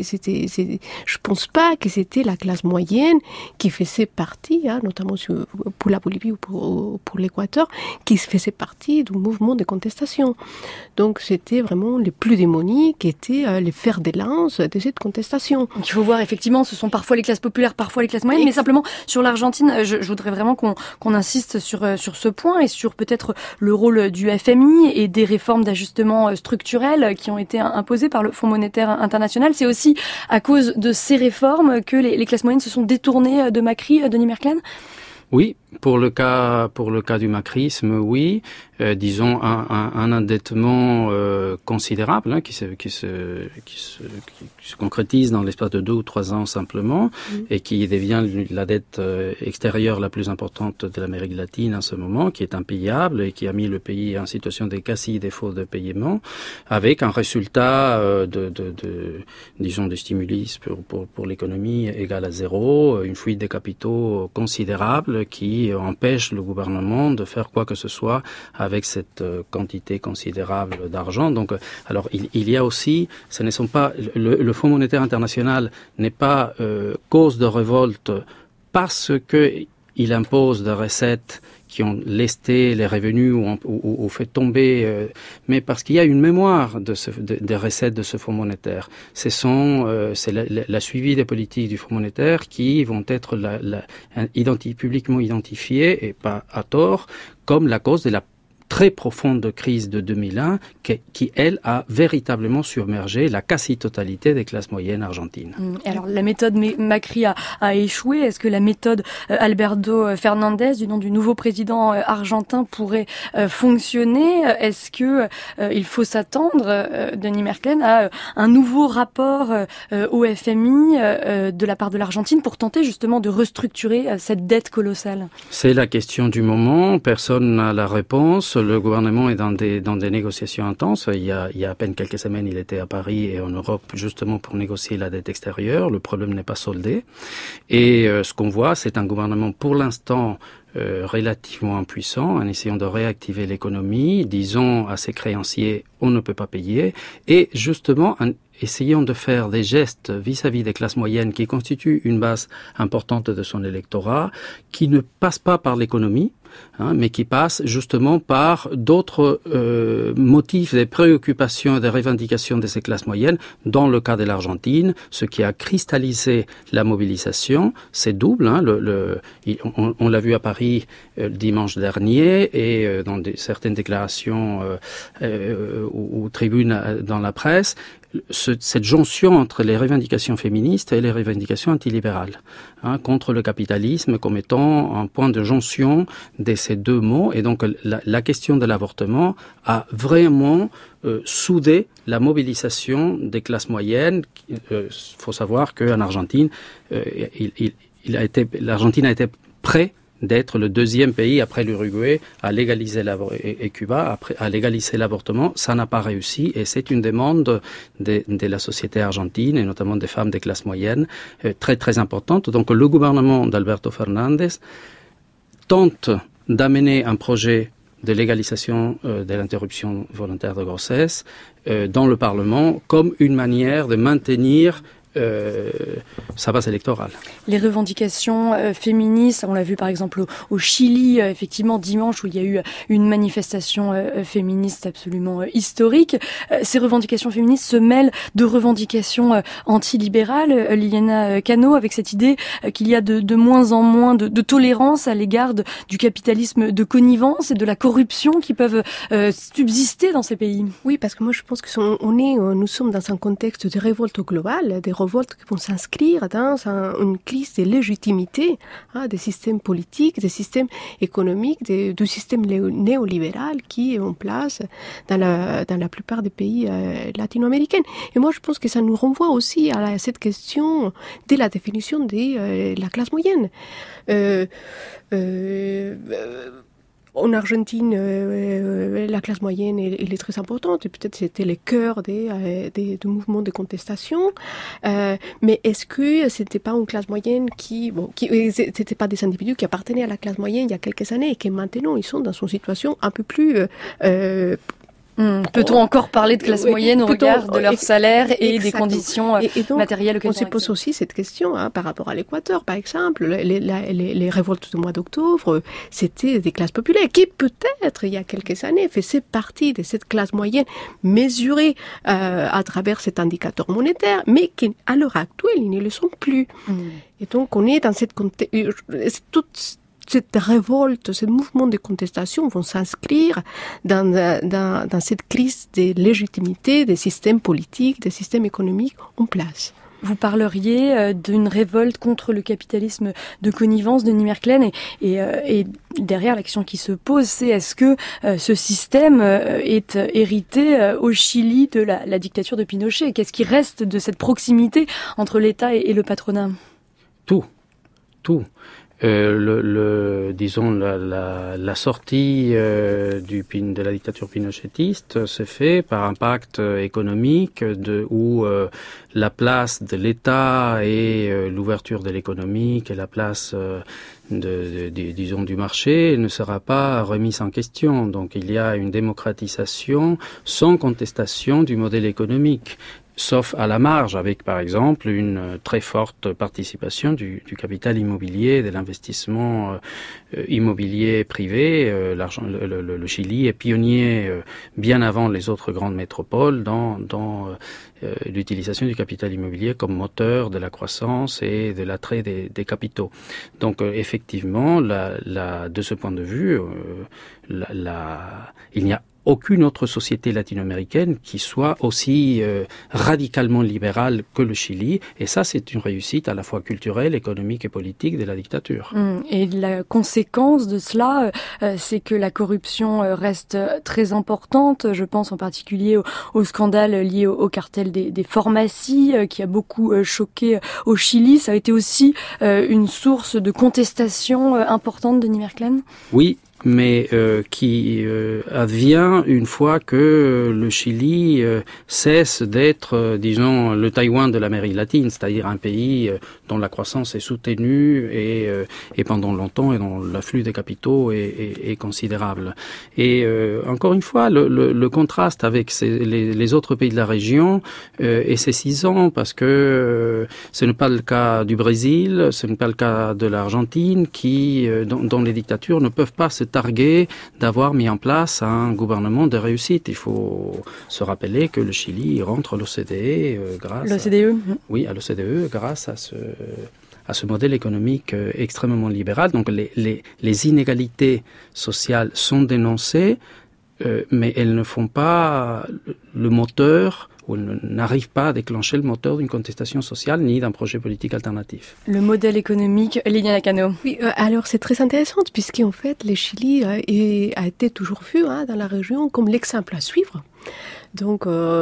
Je pense pas que c'était la classe moyenne qui faisait partie, notamment pour la Bolivie ou pour l'Équateur, qui faisait partie du mouvement de contestation. Donc c'était vraiment les plus démoniques qui étaient les fers de lance de cette contestation. Donc il faut voir, effectivement, ce sont parfois les classes populaires, parfois les classes moyennes, mais simplement sur l'Argentine, je voudrais vraiment qu'on insiste sur ce point et sur peut-être le rôle du FMI et des réformes d'ajustement structurel qui ont été imposées par le Fonds monétaire international. C'est aussi à cause de ces réformes que les classes moyennes se sont détournées de Macri, Denis Merklen ? Oui, pour le cas du macrisme, oui. Disons un endettement considérable qui se concrétise dans l'espace de 2 ou 3 ans simplement et qui devient la dette extérieure la plus importante de l'Amérique latine en ce moment, qui est impayable et qui a mis le pays en situation de quasi-défaut de paiement, avec un résultat disons de stimulus pour l'économie égal à 0, une fuite des capitaux considérable qui empêche le gouvernement de faire quoi que ce soit avec cette quantité considérable d'argent. Donc, alors, il y a aussi, ce ne sont pas, le Fonds monétaire international n'est pas cause de révolte parce que il impose des recettes qui ont lesté les revenus ou fait tomber, mais parce qu'il y a une mémoire des recettes de ce Fonds monétaire. C'est la suivi des politiques du Fonds monétaire qui vont être publiquement identifiées, et pas à tort, comme la cause de la très profonde crise de 2001 qui, elle, a véritablement submergé la quasi-totalité des classes moyennes argentines. Alors, la méthode Macri a échoué. Est-ce que la méthode Alberto Fernandez, du nom du nouveau président argentin, pourrait fonctionner ? Est-ce que il faut s'attendre, Denis Merklen, à un nouveau rapport au FMI de la part de l'Argentine pour tenter justement de restructurer cette dette colossale ? C'est la question du moment. Personne n'a la réponse. Le gouvernement est dans des négociations intenses. Il y a à peine quelques semaines, il était à Paris et en Europe justement pour négocier la dette extérieure. Le problème n'est pas soldé. Et ce qu'on voit, c'est un gouvernement pour l'instant relativement impuissant en essayant de réactiver l'économie, disons à ses créanciers on ne peut pas payer, et justement en essayant de faire des gestes vis-à-vis des classes moyennes qui constituent une base importante de son électorat, qui ne passe pas par l'économie, mais qui passe justement par d'autres motifs, des préoccupations et des revendications de ces classes moyennes. Dans le cas de l'Argentine, ce qui a cristallisé la mobilisation, c'est double. On l'a vu à Paris dimanche dernier et dans certaines déclarations ou tribunes dans la presse, cette jonction entre les revendications féministes et les revendications antilibérales, contre le capitalisme comme étant un point de jonction de ces deux mots. Et donc la question de l'avortement a vraiment soudé la mobilisation des classes moyennes. Faut savoir qu'en Argentine, l'Argentine a été prêt d'être le deuxième pays après l'Uruguay à légaliser et Cuba à légaliser l'avortement. Ça n'a pas réussi et c'est une demande de la société argentine et notamment des femmes des classes moyennes très très importante. Donc le gouvernement d'Alberto Fernandez tente d'amener un projet de légalisation de l'interruption volontaire de grossesse dans le Parlement comme une manière de maintenir sa base électorale. Les revendications féministes, on l'a vu par exemple au Chili, effectivement dimanche où il y a eu une manifestation féministe absolument historique. Ces revendications féministes se mêlent de revendications antilibérales. Liliana Cano, avec cette idée qu'il y a de moins en moins de tolérance à l'égard du capitalisme de connivence et de la corruption qui peuvent subsister dans ces pays. Oui, parce que moi je pense que nous sommes dans un contexte de révolte globale, des révoltes qui vont s'inscrire dans une crise de légitimité des systèmes politiques, des systèmes économiques, du système néolibéral qui est en place dans la plupart des pays latino-américains. Et moi, je pense que ça nous renvoie aussi à cette question de la définition de la classe moyenne. En Argentine, la classe moyenne, elle est très importante. Et peut-être c'était le cœur des mouvements de contestation. Mais est-ce que c'était pas une classe moyenne c'était pas des individus qui appartenaient à la classe moyenne il y a quelques années et qui maintenant ils sont dans une situation un peu plus peut-on encore parler de classe moyenne au regard de leur salaire et des conditions matérielles auxquelles on se pose aussi cette question par rapport à l'Équateur, par exemple. Les révoltes du mois d'octobre, c'était des classes populaires qui, peut-être, il y a quelques années, faisaient partie de cette classe moyenne mesurée à travers cet indicateur monétaire, mais qui, à l'heure actuelle, ils ne le sont plus. Et donc, on est dans cette cette révolte, ce mouvement de contestation vont s'inscrire dans cette crise de légitimité des systèmes politiques, des systèmes économiques en place. Vous parleriez d'une révolte contre le capitalisme de connivence de Denis et derrière la question qui se pose, c'est est-ce que ce système est hérité au Chili de la dictature de Pinochet? Qu'est-ce qui reste de cette proximité entre l'État et le patronat? Tout. Disons la sortie de la dictature pinochetiste se fait par un pacte économique où la place de l'État et l'ouverture de l'économique et la place disons du marché ne sera pas remise en question. Donc il y a une démocratisation sans contestation du modèle économique. Sauf à la marge, avec par exemple une très forte participation du capital immobilier, de l'investissement immobilier privé. Le Chili est pionnier bien avant les autres grandes métropoles dans l'utilisation du capital immobilier comme moteur de la croissance et de l'attrait des capitaux. Donc effectivement, de ce point de vue, il n'y a aucune autre société latino-américaine qui soit aussi radicalement libérale que le Chili. Et ça, c'est une réussite à la fois culturelle, économique et politique de la dictature. Et la conséquence de cela, c'est que la corruption reste très importante. Je pense en particulier au scandale lié au cartel des pharmacies qui a beaucoup choqué au Chili. Ça a été aussi une source de contestation importante de Denis Merklen? Oui. Mais qui advient une fois que le Chili cesse d'être, disons, le Taïwan de l'Amérique latine, c'est-à-dire un pays dont la croissance est soutenue et pendant longtemps et dont l'afflux des capitaux est considérable. Et encore une fois, le contraste avec les autres pays de la région est saisissant parce que ce n'est pas le cas du Brésil, ce n'est pas le cas de l'Argentine dont les dictatures ne peuvent pas se targuer d'avoir mis en place un gouvernement de réussite. Il faut se rappeler que le Chili rentre à l'OCDE grâce à l'OCDE grâce à ce modèle économique extrêmement libéral. Donc les inégalités sociales sont dénoncées, mais elles ne font pas le moteur ou n'arrive pas à déclencher le moteur d'une contestation sociale ni d'un projet politique alternatif. Le modèle économique, Liliana Cano. Oui, alors c'est très intéressant puisqu'en fait le Chili a été toujours vu dans la région comme l'exemple à suivre. Donc,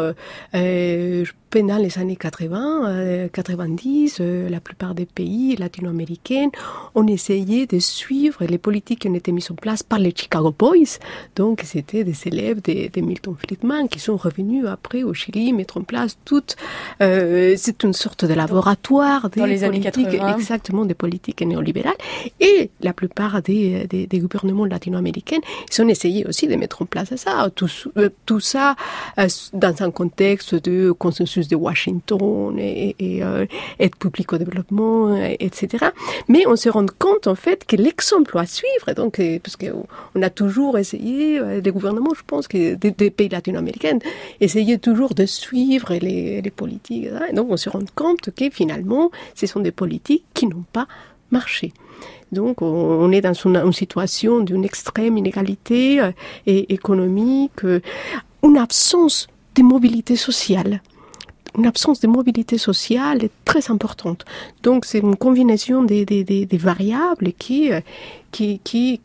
pendant les années 80, 90, la plupart des pays latino-américains ont essayé de suivre les politiques qui ont été mises en place par les Chicago Boys. Donc, c'était des élèves de Milton Friedman qui sont revenus après au Chili mettre en place c'est une sorte de laboratoire dans les années 80. Exactement, des politiques néolibérales. Et la plupart des gouvernements latino-américains, ils ont essayé aussi de mettre en place ça. Tout ça dans un contexte de consensus de Washington et aide publique au développement, etc. Mais on se rend compte, en fait, que l'exemple à suivre, donc, parce qu'on a toujours essayé, les gouvernements, je pense, que des pays latino-américains, essayaient toujours de suivre les politiques. Et donc, on se rend compte que, finalement, ce sont des politiques qui n'ont pas marché. Donc, on est dans une situation d'une extrême inégalité économique, une absence de mobilité sociale. Une absence de mobilité sociale est très importante. Donc, c'est une combinaison des variables qui qui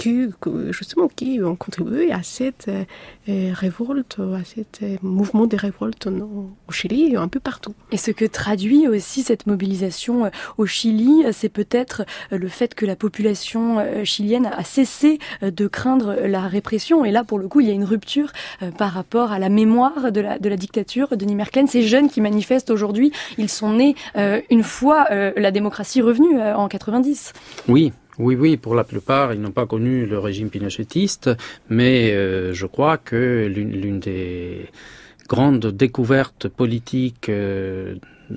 ont contribué à cette révolte, à cet mouvement de révolte au Chili et un peu partout. Et ce que traduit aussi cette mobilisation au Chili, c'est peut-être le fait que la population chilienne a cessé de craindre la répression. Et là, pour le coup, il y a une rupture par rapport à la mémoire de la dictature. Denis Merklen, ces jeunes qui manifestent aujourd'hui, ils sont nés une fois la démocratie revenue en 90. Oui, pour la plupart, ils n'ont pas connu le régime pinochetiste, mais je crois que l'une des grandes découvertes politiques de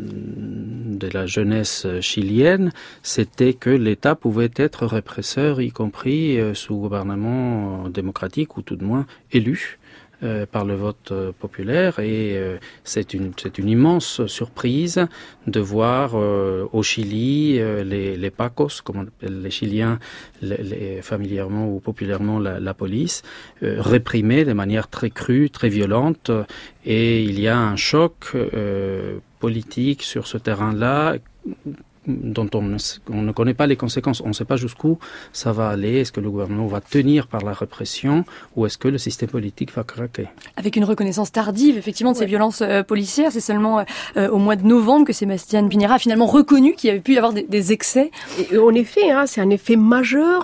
la jeunesse chilienne, c'était que l'État pouvait être répresseur, y compris sous gouvernement démocratique ou tout de moins élu par le vote populaire, et c'est une immense surprise de voir au Chili les Pacos, comme on appelle les Chiliens familièrement ou populairement la police, réprimer de manière très crue, très violente, et il y a un choc politique sur ce terrain-là dont on ne connaît pas les conséquences. On ne sait pas jusqu'où ça va aller. Est-ce que le gouvernement va tenir par la répression ou est-ce que le système politique va craquer? Avec une reconnaissance tardive, effectivement, de ces violences policières. C'est seulement au mois de novembre que Sebastián Piñera a finalement reconnu qu'il y avait pu y avoir des excès. Et en effet, c'est un effet majeur.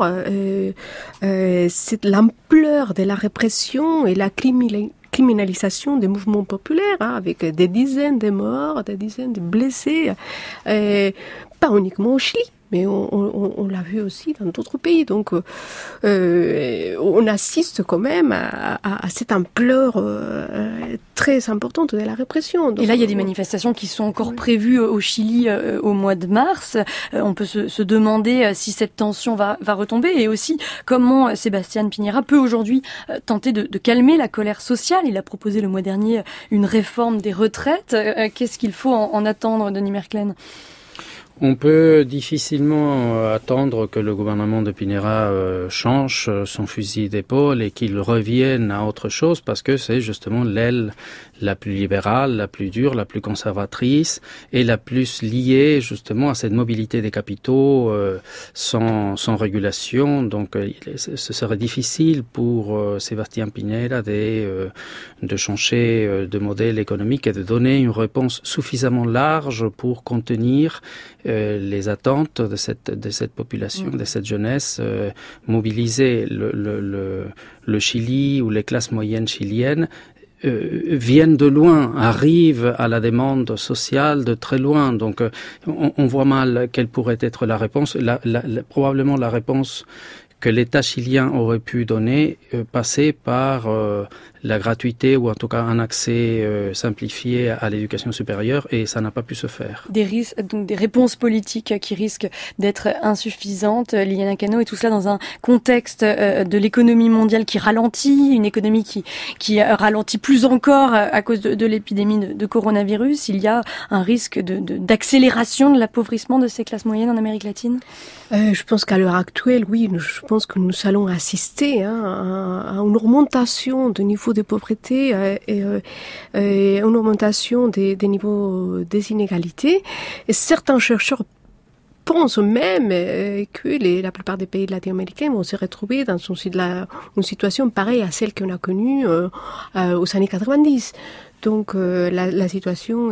C'est l'ampleur de la répression et la criminalisation des mouvements populaires, avec des dizaines de morts, des dizaines de blessés, pas uniquement au Chili, mais on l'a vu aussi dans d'autres pays. Donc, on assiste quand même à cette ampleur très importante de la répression. Donc, et là, il y a des manifestations qui sont encore prévues au Chili au mois de mars. On peut se demander si cette tension va retomber, et aussi comment Sebastián Piñera peut aujourd'hui tenter de calmer la colère sociale. Il a proposé le mois dernier une réforme des retraites. Qu'est-ce qu'il faut en attendre, Denis Merklen? On peut difficilement attendre que le gouvernement de Piñera change son fusil d'épaule et qu'il revienne à autre chose, parce que c'est justement l'aile la plus libérale, la plus dure, la plus conservatrice et la plus liée justement à cette mobilité des capitaux sans régulation. Donc ce serait difficile pour Sebastián Piñera de changer de modèle économique et de donner une réponse suffisamment large pour contenir les attentes de cette population, de cette jeunesse, mobiliser le Chili ou les classes moyennes chiliennes viennent de loin, arrivent à la demande sociale de très loin. Donc on voit mal quelle pourrait être la réponse. Probablement la réponse que l'État chilien aurait pu donner passer par la gratuité ou en tout cas un accès simplifié à l'éducation supérieure, et ça n'a pas pu se faire. Donc des réponses politiques qui risquent d'être insuffisantes. Liliana Cano, et tout cela dans un contexte de l'économie mondiale qui ralentit, une économie qui ralentit plus encore à cause de l'épidémie de coronavirus. Il y a un risque d'accélération de l'appauvrissement de ces classes moyennes en Amérique latine? Je pense qu'à l'heure actuelle, oui, je pense que nous allons assister à une augmentation du niveau de pauvreté et une augmentation des niveaux des inégalités. Et certains chercheurs pensent même que la plupart des pays latino-américains vont se retrouver dans une situation pareille à celle qu'on a connue aux années 90. Donc la situation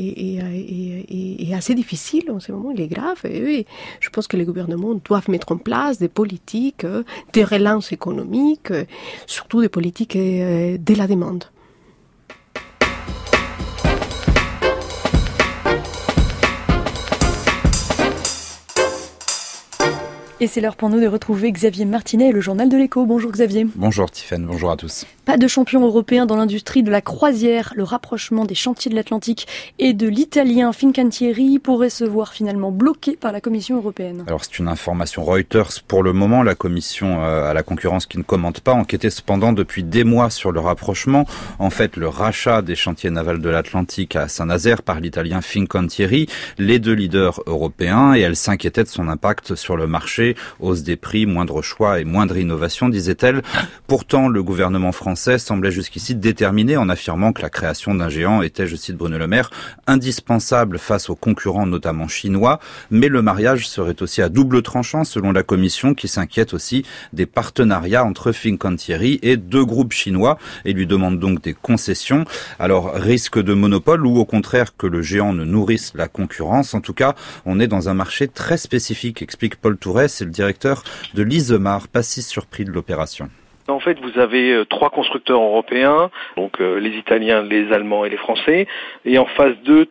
est assez difficile en ce moment, il est grave. Et je pense que les gouvernements doivent mettre en place des politiques de relance économique, surtout des politiques de la demande. Et c'est l'heure pour nous de retrouver Xavier Martinet et le journal de l'Écho. Bonjour Xavier. Bonjour Tiffaine, bonjour à tous. Pas de champion européen dans l'industrie de la croisière. Le rapprochement des chantiers de l'Atlantique et de l'italien Fincantieri pourrait se voir finalement bloqué par la Commission européenne. Alors c'est une information Reuters pour le moment. La Commission à la concurrence qui ne commente pas enquêtait cependant depuis des mois sur le rapprochement. En fait, le rachat des chantiers navals de l'Atlantique à Saint-Nazaire par l'italien Fincantieri, les deux leaders européens, et elle s'inquiétait de son impact sur le marché marché, hausse des prix, moindre choix et moindre innovation, disait-elle. Pourtant, le gouvernement français semblait jusqu'ici déterminé en affirmant que la création d'un géant était, je cite Bruno Le Maire, indispensable face aux concurrents, notamment chinois. Mais le mariage serait aussi à double tranchant, selon la Commission, qui s'inquiète aussi des partenariats entre Fincantieri et deux groupes chinois et lui demande donc des concessions. Alors, risque de monopole ou au contraire que le géant ne nourrisse la concurrence. En tout cas, on est dans un marché très spécifique, explique Paul Touret, c'est le directeur de l'Isemar, pas si surpris de l'opération. En fait, vous avez 3 constructeurs européens, donc les Italiens, les Allemands et les Français, et en phase 2,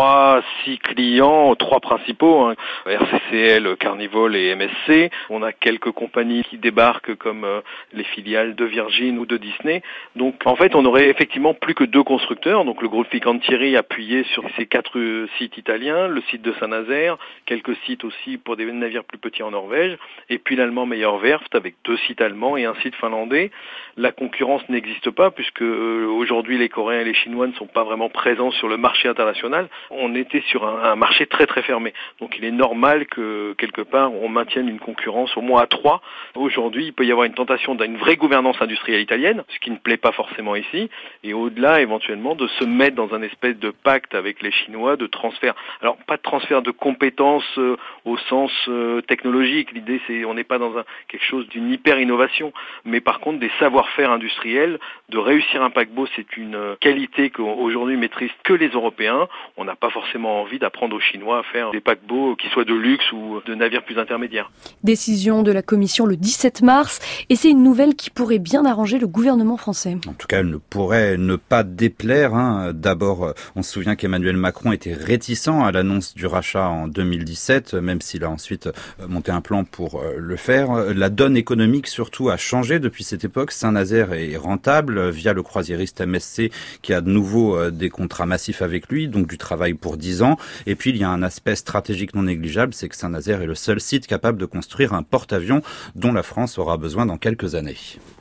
6 clients, 3 principaux, RCCL, Carnival et MSC. On a quelques compagnies qui débarquent comme les filiales de Virgin ou de Disney. Donc en fait, on aurait effectivement plus que 2 constructeurs, donc le groupe Fincantieri appuyé sur ces 4 sites italiens, le site de Saint-Nazaire, quelques sites aussi pour des navires plus petits en Norvège, et puis l'allemand Meyer Werft avec 2 sites allemands et un site finlandais. La concurrence n'existe pas puisque aujourd'hui les Coréens et les Chinois ne sont pas vraiment présents sur le marché international. On était sur un marché très très fermé. Donc il est normal que quelque part on maintienne une concurrence au moins à 3. Aujourd'hui il peut y avoir une tentation d'une vraie gouvernance industrielle italienne, ce qui ne plaît pas forcément ici, et au-delà éventuellement de se mettre dans un espèce de pacte avec les Chinois de transfert. Alors pas de transfert de compétences au sens technologique. L'idée c'est on n'est pas dans quelque chose d'une hyper innovation, mais par contre des savoir-faire industriels, de réussir un paquebot, c'est une qualité qu'aujourd'hui maîtrisent que les Européens. On n'a pas forcément envie d'apprendre aux Chinois à faire des paquebots qui soient de luxe ou de navires plus intermédiaires. Décision de la Commission le 17 mars, et c'est une nouvelle qui pourrait bien arranger le gouvernement français. En tout cas, elle ne pourrait ne pas déplaire. D'abord, on se souvient qu'Emmanuel Macron était réticent à l'annonce du rachat en 2017, même s'il a ensuite monté un plan pour le faire. La donne économique surtout a changé depuis cette époque. Saint-Nazaire est rentable via le croisiériste MSC qui a de nouveau des contrats massifs avec lui, donc du travail pour 10 ans. Et puis il y a un aspect stratégique non négligeable, c'est que Saint-Nazaire est le seul site capable de construire un porte-avions dont la France aura besoin dans quelques années.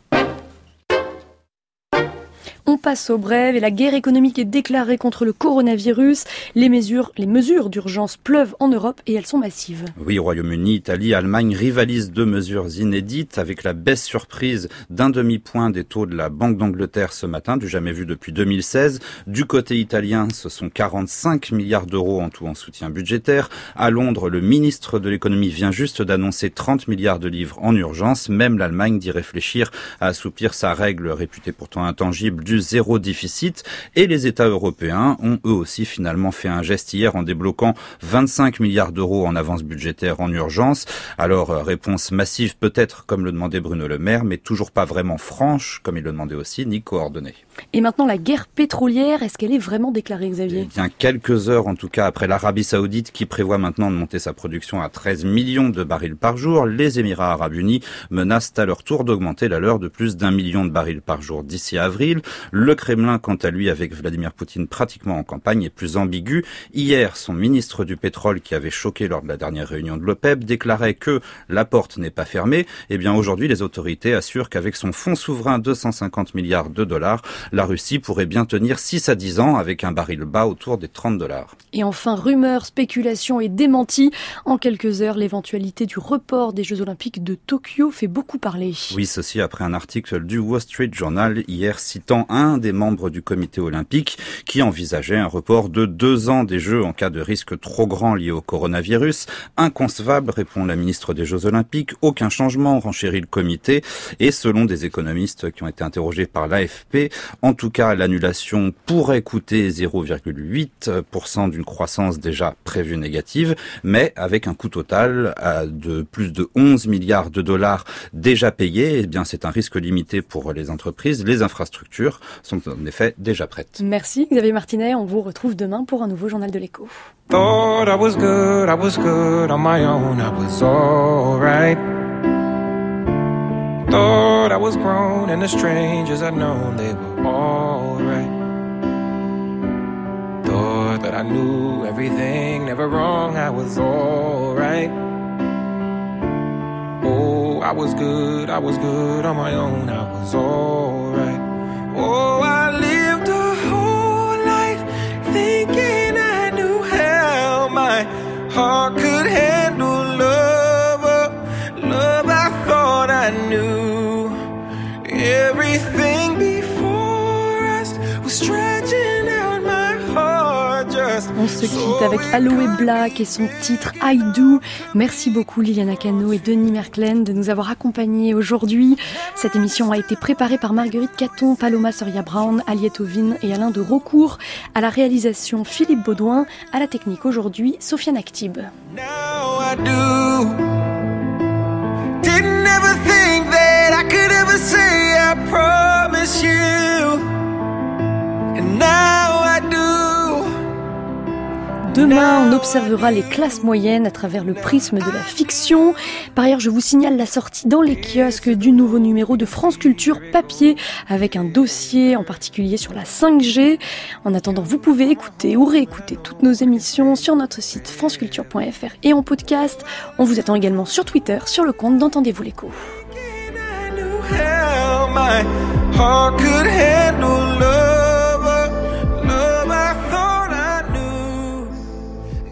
On passe aux brèves et la guerre économique est déclarée contre le coronavirus. Les mesures d'urgence pleuvent en Europe et elles sont massives. Oui, Royaume-Uni, Italie, Allemagne rivalisent 2 mesures inédites avec la baisse surprise d'1 demi-point des taux de la Banque d'Angleterre ce matin, du jamais vu depuis 2016. Du côté italien, ce sont 45 milliards d'euros en tout en soutien budgétaire. À Londres, le ministre de l'économie vient juste d'annoncer 30 milliards de livres en urgence. Même l'Allemagne dit réfléchir à assouplir sa règle réputée pourtant intangible du zéro déficit, et les États européens ont eux aussi finalement fait un geste hier en débloquant 25 milliards d'euros en avance budgétaire en urgence. Alors réponse massive peut-être comme le demandait Bruno Le Maire, mais toujours pas vraiment franche comme il le demandait aussi, ni coordonnée. Et maintenant la guerre pétrolière, est-ce qu'elle est vraiment déclarée, Xavier ? Eh bien quelques heures en tout cas après l'Arabie Saoudite qui prévoit maintenant de monter sa production à 13 millions de barils par jour, les Émirats Arabes Unis menacent à leur tour d'augmenter la leur de plus d'1 million de barils par jour d'ici avril. Le Kremlin, quant à lui, avec Vladimir Poutine pratiquement en campagne, est plus ambigu. Hier, son ministre du pétrole, qui avait choqué lors de la dernière réunion de l'OPEP, déclarait que la porte n'est pas fermée. Eh bien, aujourd'hui, les autorités assurent qu'avec son fonds souverain 250 milliards de dollars, la Russie pourrait bien tenir 6 à 10 ans avec un baril bas autour des $30. Et enfin, rumeurs, spéculations et démentis. En quelques heures, l'éventualité du report des Jeux Olympiques de Tokyo fait beaucoup parler. Oui, ceci après un article du Wall Street Journal hier citant un des membres du comité olympique qui envisageait un report de 2 ans des Jeux en cas de risque trop grand lié au coronavirus. Inconcevable, répond la ministre des Jeux Olympiques. Aucun changement, renchérit le comité. Et selon des économistes qui ont été interrogés par l'AFP, en tout cas, l'annulation pourrait coûter 0,8% d'une croissance déjà prévue négative, mais avec un coût total de plus de 11 milliards de dollars déjà payés, eh bien, c'est un risque limité pour les entreprises. Les infrastructures sont en effet déjà prêtes. Merci Xavier Martinet, on vous retrouve demain pour un nouveau journal de l'écho. Thought I was good on my own, I was alright. Thought I was grown and the strangers I'd known, they were alright. Thought that I knew everything, never wrong, I was alright. Oh, I was good on my own, I was alright. Oh, I lived a whole life thinking I knew how my heart could handle love. se quitte avec Aloe Black et son titre I Do. Merci beaucoup Liliana Cano et Denis Merklen de nous avoir accompagnés aujourd'hui. Cette émission a été préparée par Marguerite Caton, Paloma Soria-Brown, Aliette Ovine et Alain de Raucourt. À la réalisation Philippe Baudouin, à la technique aujourd'hui Sofiane Aktib. Now I do. Didn't ever think that I could ever say I promise you. And now I do. Demain, on observera les classes moyennes à travers le prisme de la fiction. Par ailleurs, je vous signale la sortie dans les kiosques du nouveau numéro de France Culture papier avec un dossier en particulier sur la 5G. En attendant, vous pouvez écouter ou réécouter toutes nos émissions sur notre site franceculture.fr et en podcast. On vous attend également sur Twitter, sur le compte d'Entendez-vous l'écho.